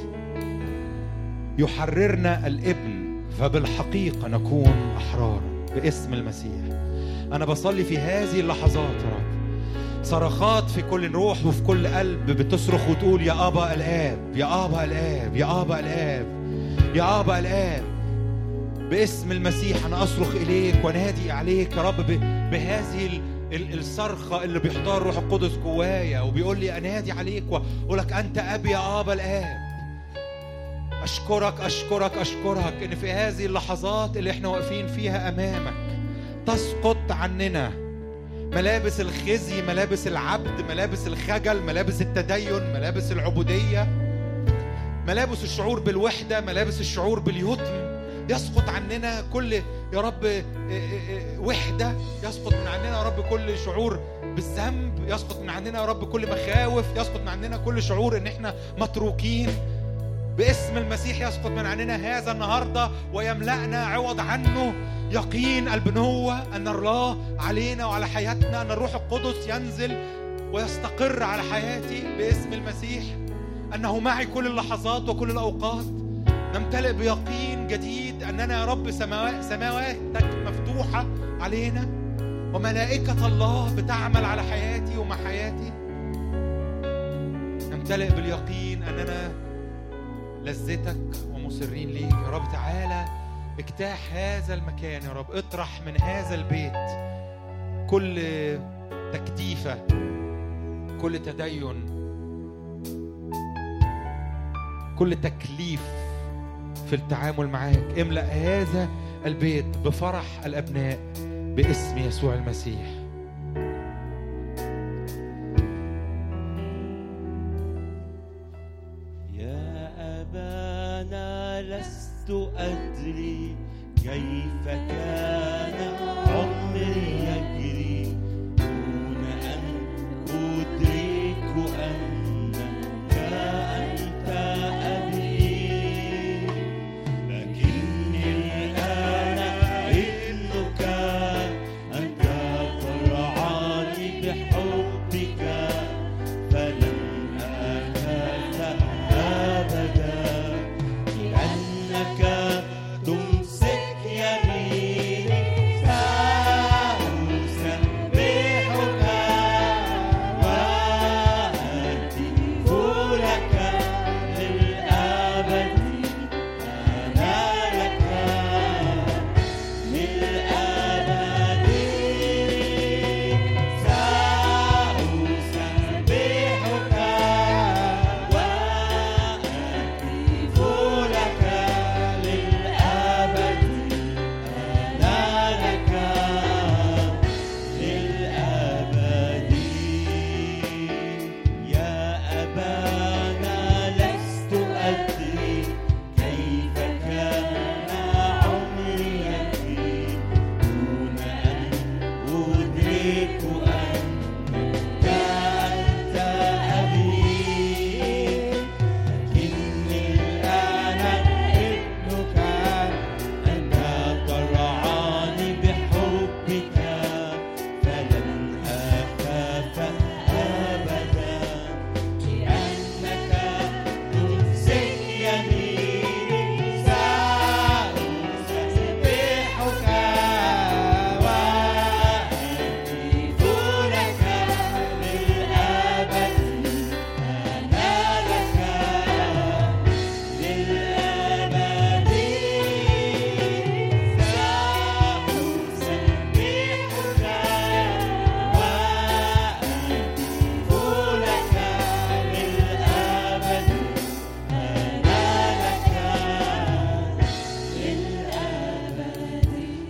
يحررنا الابن فبالحقيقة نكون أحرارا باسم المسيح. أنا بصلي في هذه اللحظات يا رب صرخات في كل روح وفي كل قلب بتصرخ وتقول يا أبا الآب، يا أبا الآب، يا أبا الآب، يا أبا الآب. باسم المسيح أنا أصرخ إليك ونادي عليك يا رب بهذه الصرخة اللي بيحضر روح القدس جوايا وبيقول لي أنادي عليك وأقول لك أنت أبي يا أبا الآب. أشكرك أشكرك أشكرك إن في هذه اللحظات اللي إحنا واقفين فيها أمامك تسقط عننا ملابس الخزي، ملابس العبد، ملابس الخجل، ملابس التدين، ملابس العبودية، ملابس الشعور بالوحدة، ملابس الشعور باليتم. يسقط عننا كل يا رب وحدة، يسقط من عننا يا رب كل شعور بالذنب، يسقط من عننا يا رب كل مخاوف، يسقط من عننا كل شعور ان احنا متروكين. باسم المسيح يسقط من عننا هذا النهاردة ويملأنا عوض عنه يقين البنوة أن الله علينا وعلى حياتنا، أن الروح القدس ينزل ويستقر على حياتي باسم المسيح، أنه معي كل اللحظات وكل الأوقات. نمتلئ بيقين جديد أننا يا رب سماواتك مفتوحة علينا وملائكة الله بتعمل على حياتي ومع حياتي. نمتلئ باليقين أننا لذتك ومصرين ليك يا رب. تعالى اجتاح هذا المكان يا رب، اطرح من هذا البيت كل تكتيفة، كل تدين، كل تكليف في التعامل معاك. املأ هذا البيت بفرح الأبناء باسم يسوع المسيح. يا أبانا لست أدري كيف كان عمري يجري دون أن أدرك أنك أنت أبي، لكني الآن ابنك أنت ترعاني بحبك فلن أخاف أبدا، لأنك تمسك يميني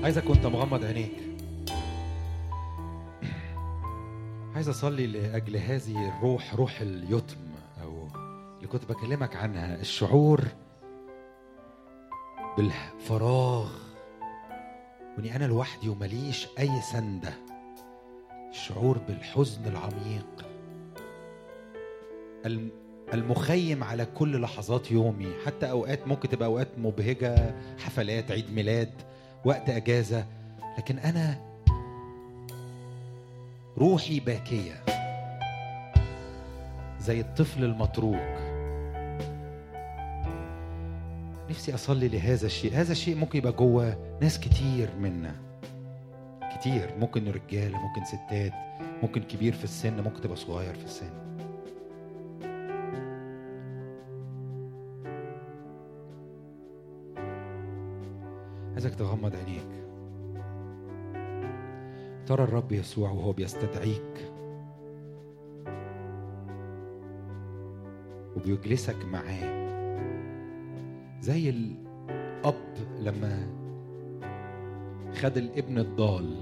عايزك وانت مغمض عينيك، عايز اصلي لاجل هذه الروح، روح اليتم او اللي كنت بكلمك عنها، الشعور بالفراغ واني انا لوحدي ومليش اي سنده، الشعور بالحزن العميق المخيم على كل لحظات يومي، حتى اوقات ممكن تبقى اوقات مبهجه، حفلات، عيد ميلاد، وقت اجازه، لكن انا روحي باكيه زي الطفل المتروك. نفسي اصلي لهذا الشيء. هذا الشيء ممكن يبقى جوه ناس كتير منا، كتير، ممكن رجاله، ممكن ستات، ممكن كبير في السن، ممكن تبقى صغير في السن. عايزك تغمض عينيك. ترى الرب يسوع وهو بيستدعيك وبيجلسك معاه زي الأب لما خد الابن الضال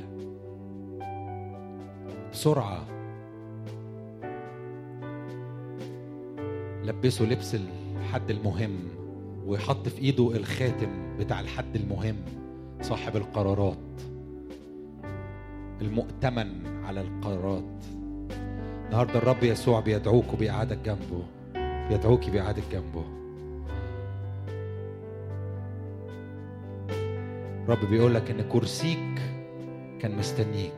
بسرعة لبسه لبس الحد المهم ويحط في ايده الخاتم بتاع الحد المهم، صاحب القرارات، المؤتمن على القرارات. النهارده الرب يسوع بيدعوك وبيقعدك جنبه، بيدعوك بيقعدك جنبه. الرب بيقولك ان كرسيك كان مستنيك،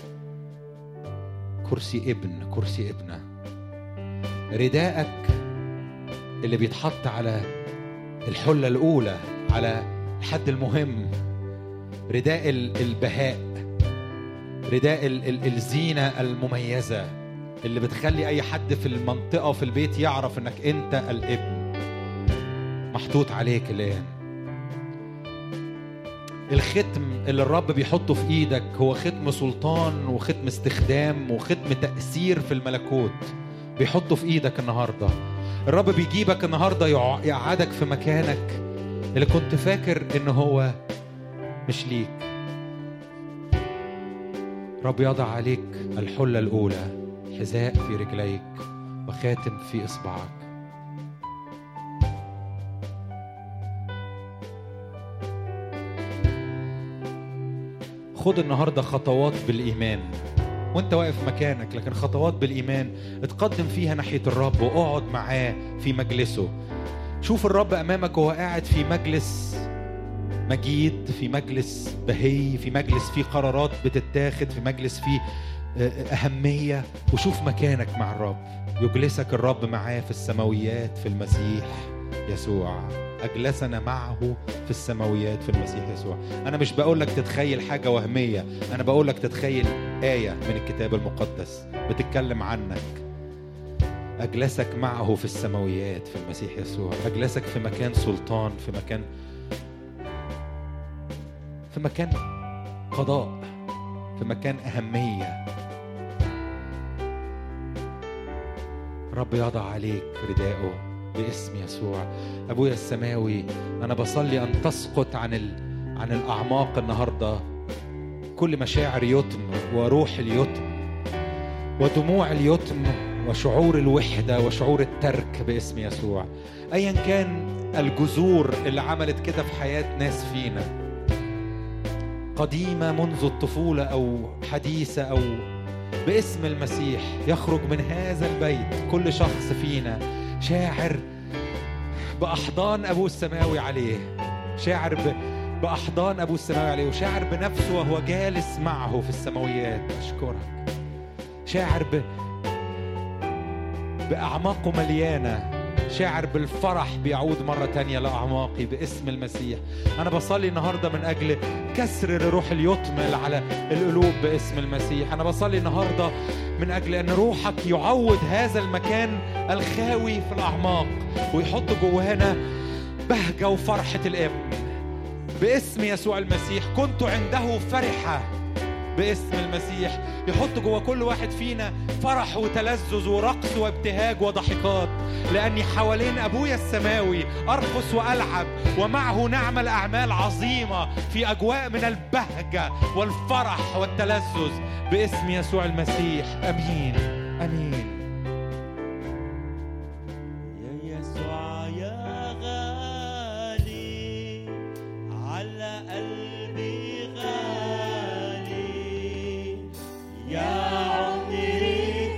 كرسي ابن، كرسي ابنة. رداءك اللي بيتحط على الحلة الأولى، على الحد المهم، رداء البهاء، رداء الزينة المميزة اللي بتخلي أي حد في المنطقة في البيت يعرف أنك أنت الابن، محطوط عليك الآن. الختم اللي الرب بيحطه في إيدك هو ختم سلطان وختم استخدام وختم تأثير في الملكوت، بيحطه في إيدك النهاردة. الرب بيجيبك النهاردة يقعدك في مكانك اللي كنت فاكر إنه هو مش ليك. رب يضع عليك الحلة الأولى، حذاء في رجليك وخاتم في إصبعك. خد النهاردة خطوات بالإيمان وانت واقف مكانك، لكن خطوات بالإيمان اتقدم فيها ناحية الرب واقعد معاه في مجلسه. شوف الرب أمامك وهو قاعد في مجلس مجيد، في مجلس بهي، في مجلس فيه قرارات بتتاخد، في مجلس فيه أهمية. وشوف مكانك مع الرب، يجلسك الرب معاه في السماويات في المسيح يسوع. أجلسنا معه في السماويات في المسيح يسوع. أنا مش بقولك تتخيل حاجة وهمية، أنا بقولك تتخيل آية من الكتاب المقدس بتتكلم عنك. أجلسك معه في السماويات في المسيح يسوع، أجلسك في مكان سلطان، في مكان في مكان قضاء، في مكان أهمية. رب يضع عليك رداءه باسم يسوع. أبويا السماوي، أنا بصلي أن تسقط عن ال... عن الأعماق النهاردة كل مشاعر يتم وروح اليتم ودموع اليتم وشعور الوحدة وشعور الترك باسم يسوع. أيا كان الجذور اللي عملت كده في حياة ناس فينا، قديمة منذ الطفولة أو حديثة، أو باسم المسيح يخرج من هذا البيت كل شخص فينا شاعر بأحضان أبوه السماوي عليه، شاعر ب... بأحضان أبوه السماوي عليه، وشاعر بنفسه وهو جالس معه في السماويات. أشكرك. شاعر ب... بأعماقه مليانة، شاعر بالفرح بيعود مرة تانية لأعماقي باسم المسيح. أنا بصلي النهاردة من أجل كسر روح اليتم على القلوب باسم المسيح. أنا بصلي النهاردة من أجل أن روحك يعود هذا المكان الخاوي في الأعماق ويحط جوانا بهجة وفرحة الابن باسم يسوع المسيح. كنت عنده فرحة باسم المسيح. يحط جوه كل واحد فينا فرح وتلذذ ورقص وابتهاج وضحكات، لأني حوالين أبويا السماوي أرقص وألعب، ومعه نعمل أعمال عظيمة في أجواء من البهجة والفرح والتلذذ باسم يسوع المسيح. أمين أمين. يا يسوع يا غالي على قلبي غالي، يا عمري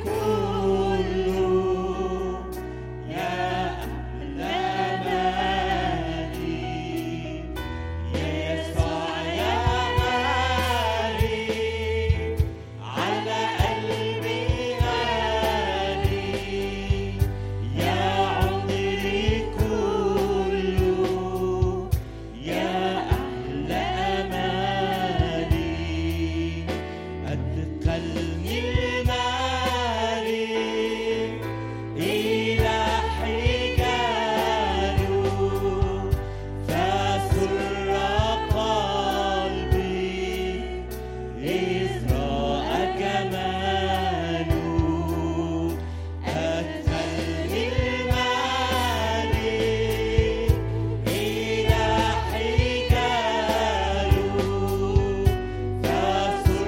كله، يا أحلى مالي. يا يسوع يا غالي على قلبي غالي، يا عمري كله، يا أحلى أمالي. أدخلني المالي إلى حجاله، فسر قلبي إذ رأى جماله. أدخلني المالي إلى حجاله، فسر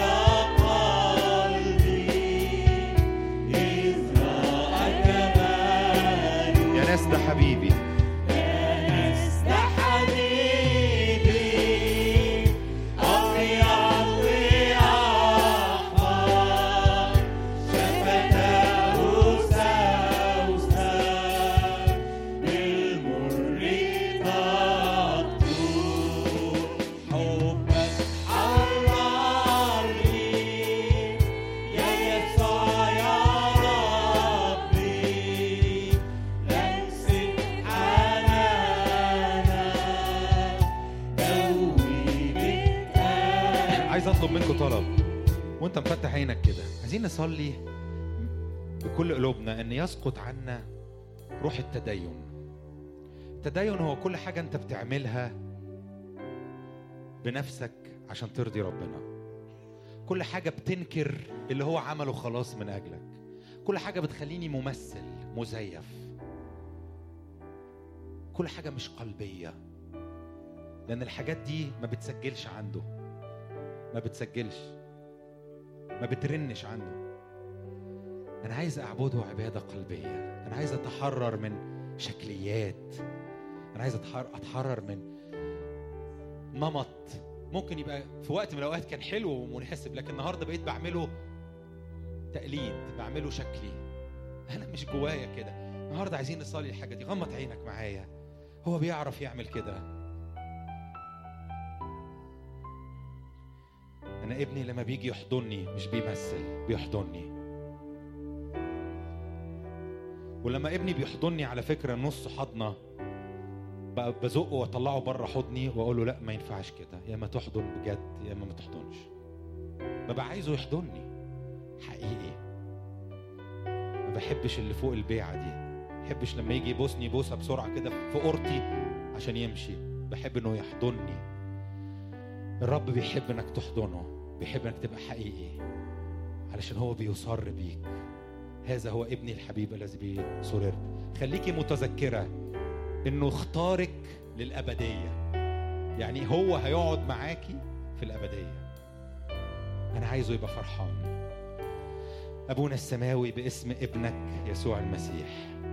قلبي إذ رأى جماله. يا ناس ده حبيبي، يا ناس ده حبيبي أبيض وأحمر، شفتاه سوسن بالمر تطول، حبك حررني يا يسوع يا ربي، لمسة حنانك دوي بتقال. عايز أطلب منكم طلب وانت مفتح عينك كده. عايزين نصلي بكل قلوبنا ان يسقط عنا روح التدين. التدين هو كل حاجة انت بتعملها بنفسك عشان ترضي ربنا، كل حاجة بتنكر اللي هو عمله خلاص من أجلك، كل حاجة بتخليني ممثل مزيف، كل حاجة مش قلبية، لأن الحاجات دي ما بتسجلش عنده، ما بتسجلش، ما بترنش عنده. أنا عايز أعبده عبادة قلبية. أنا عايز أتحرر من شكليات. أنا عايز أتحرر من نمط ممكن يبقى في وقت من الأوقات كان حلو ومناسب، لكن النهاردة بقيت بعمله تقليد، بعمله شكلي، أنا مش جوايا كده. النهاردة عايزين نصلي الحاجة دي. غمض عينك معايا. هو بيعرف يعمل كده. أنا ابني لما بيجي يحضني مش بيمثل، بيحضني. ولما ابني بيحضني على فكرة نص حضنة بزقه واطلعه بره حضني واقول له لا ما ينفعش كده، يا ما تحضن بجد يا اما ما تحضنش. ببقى عايزه يحضني حقيقي. ما بحبش اللي فوق البيعة دي. ما بحبش لما يجي يبوسني بوسة بسرعة كده في قورتي عشان يمشي. بحب انه يحضني. الرب بيحب انك تحضنه، بيحب انك تبقى حقيقي علشان هو بيصر بيك. هذا هو ابني الحبيب الذي به سررت. خليكي متذكرة انه اختارك للأبدية، يعني هو هيقعد معاكي في الأبدية. انا عايزه يبقى فرحان. ابونا السماوي باسم ابنك يسوع المسيح،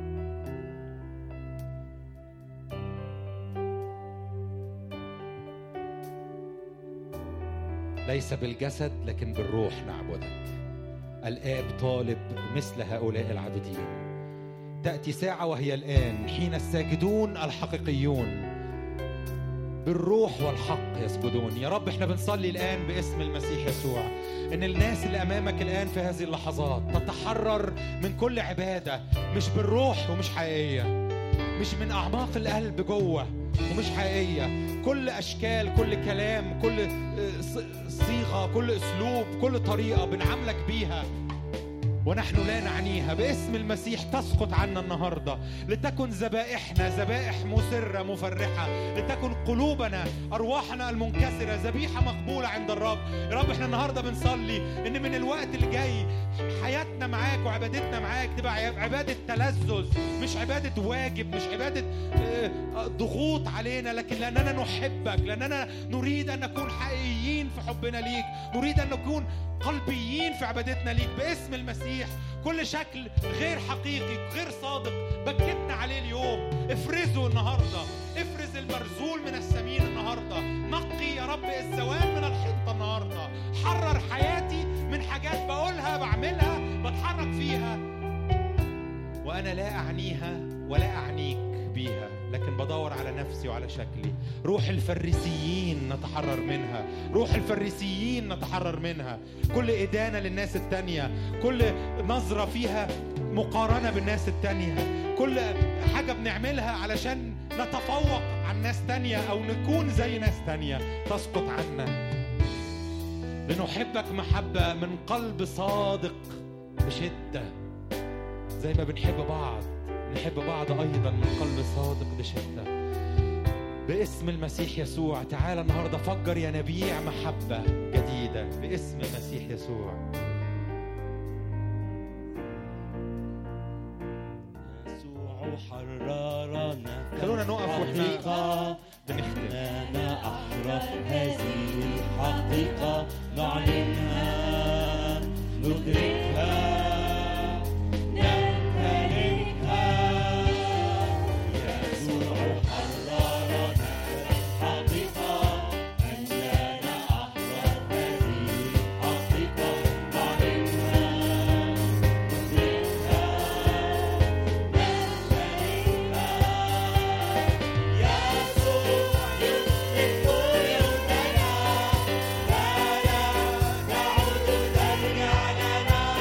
ليس بالجسد لكن بالروح نعبدك. الآب طالب مثل هؤلاء العابدين. تأتي ساعة وهي الآن حين الساجدون الحقيقيون بالروح والحق يسجدون. يا رب احنا بنصلي الآن باسم المسيح يسوع ان الناس اللي امامك الآن في هذه اللحظات تتحرر من كل عبادة مش بالروح ومش حقيقية، مش من أعماق القلب جوه ومش حقيقية. كل أشكال، كل كلام، كل صيغة، كل أسلوب، كل طريقة بنعاملك بيها ونحن لا نعنيها. باسم المسيح تسقط عنا النهاردة. لتكن ذبائحنا ذبائح مسرة مفرحة، لتكن قلوبنا أرواحنا المنكسرة ذبيحة مقبولة عند الرب. يا رب احنا النهاردة بنصلي إن من الوقت اللي جاي حياتنا معاك وعبادتنا معاك تبقى عبادة تلذذ، مش عبادة واجب، مش عبادة ضغوط علينا، لكن لأننا نحبك، لأننا نريد أن نكون حقيقيين في حبنا ليك، نريد أن نكون قلبيين في عبادتنا ليك. باسم المسيح كل شكل غير حقيقي غير صادق بكتنا عليه اليوم افرزه النهارده، افرز المرزول من السمين النهارده، نقي يا رب الزوال من الحنطه النهارده، حرر حياتي من حاجات بقولها بعملها بتحرك فيها وانا لا اعنيها ولا اعنيك بيها، لكن بدور على نفسي وعلى شكلي. روح الفريسيين نتحرر منها، روح الفريسيين نتحرر منها. كل إدانة للناس التانية، كل نظرة فيها مقارنة بالناس التانية، كل حاجة بنعملها علشان نتفوق عن ناس تانية أو نكون زي ناس تانية تسقط عنا. لنحبك محبة من قلب صادق بشدة، زي ما بنحب بعض نحب بعض أيضا من قلب صادق بشدة. باسم المسيح يسوع تعال النهاردة فجر ينابيع محبة جديدة باسم المسيح يسوع. يسوع حررنا، خلونا نقف واحنا بنختم. أنا أحرر هذه الحقيقة، نعلنها ندركها لا لا نعود نرجع لنا.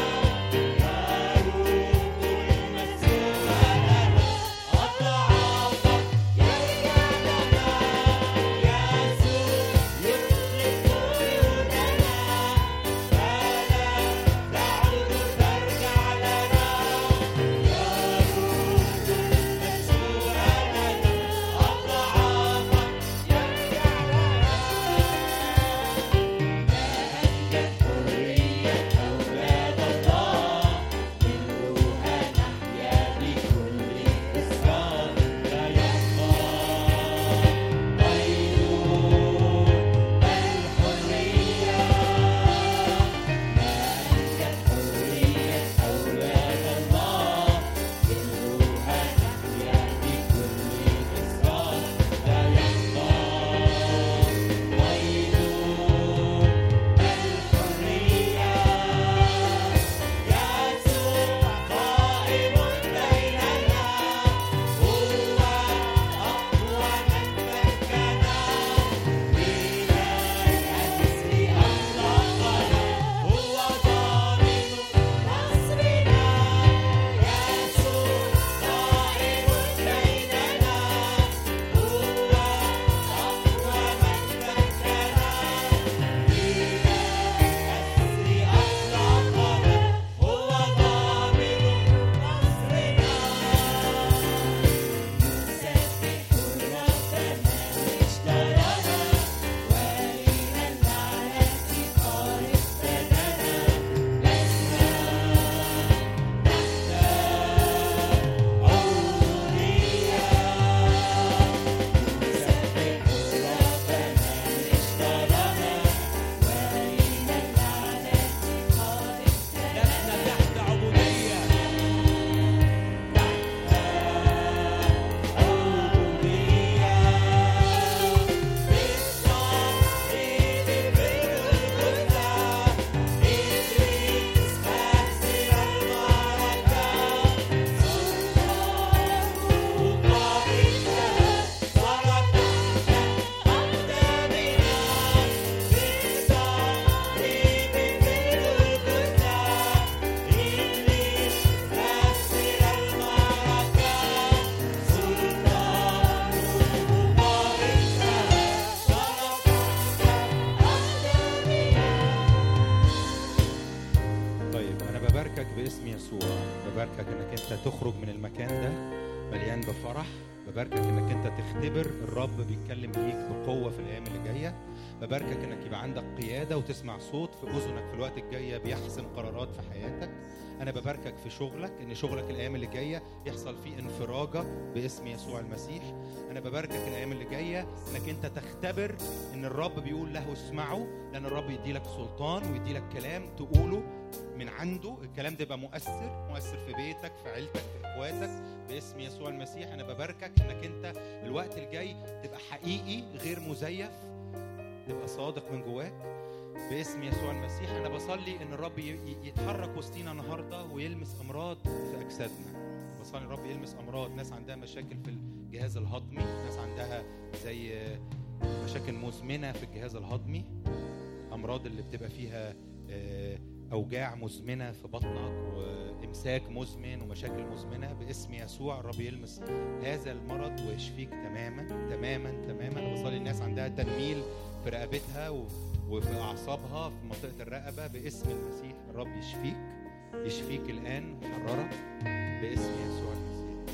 انت تخرج من المكان ده مليان بفرح. بباركك انك انت تختبر الرب بيتكلم ليك بقوه في الايام اللي جايه. بباركك انك يبقى عندك قياده وتسمع صوت في اذنك في الوقت الجاي بيحسم قرارات في حياتك. انا بباركك في شغلك، ان شغلك الايام اللي جايه يحصل فيه انفراجه باسم يسوع المسيح. انا بباركك الايام اللي جايه انك انت تختبر ان الرب بيقول له اسمعوا، لان الرب يدي لك سلطان ويدي لك كلام تقوله من عنده. الكلام ده يبقى مؤثر مؤثر في بيتك، في عيلتك، في اخواتك باسم يسوع المسيح. انا بباركك انك انت الوقت الجاي تبقى حقيقي غير مزيف، تبقى صادق من جواك باسم يسوع المسيح. انا بصلي ان الرب يتحرك وسطينا النهارده ويلمس امراض في اجسادنا. بصلي الرب يلمس امراض، ناس عندها مشاكل في الجهاز الهضمي، ناس عندها زي مشاكل مزمنه في الجهاز الهضمي، امراض اللي بتبقى فيها اوجاع مزمنه في بطنك وامساك مزمن ومشاكل مزمنه باسم يسوع. الرب يلمس هذا المرض ويشفيك تماما تماما تماما. انا بصلي الناس عندها تنميل في رقبتها وفي اعصابها في منطقه الرقبه باسم المسيح. الرب يشفيك يشفيك الان ويحررك باسم يسوع المسيح.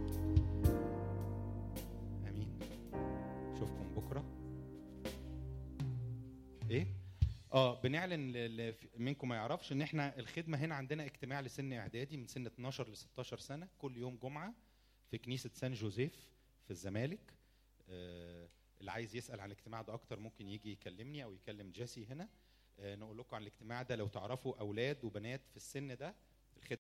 امين. اشوفكم بكره. ايه اه بنعلن منكم ما يعرفش ان احنا الخدمه هنا عندنا اجتماع لسن اعدادي من سن اتناشر ل ستاشر سنه كل يوم جمعه في كنيسه سان جوزيف في الزمالك. آه اللي عايز يسال عن الاجتماع ده اكتر ممكن يجي يكلمني او يكلم جيسي هنا. آه نقول لكم عن الاجتماع ده. لو تعرفوا اولاد وبنات في السن ده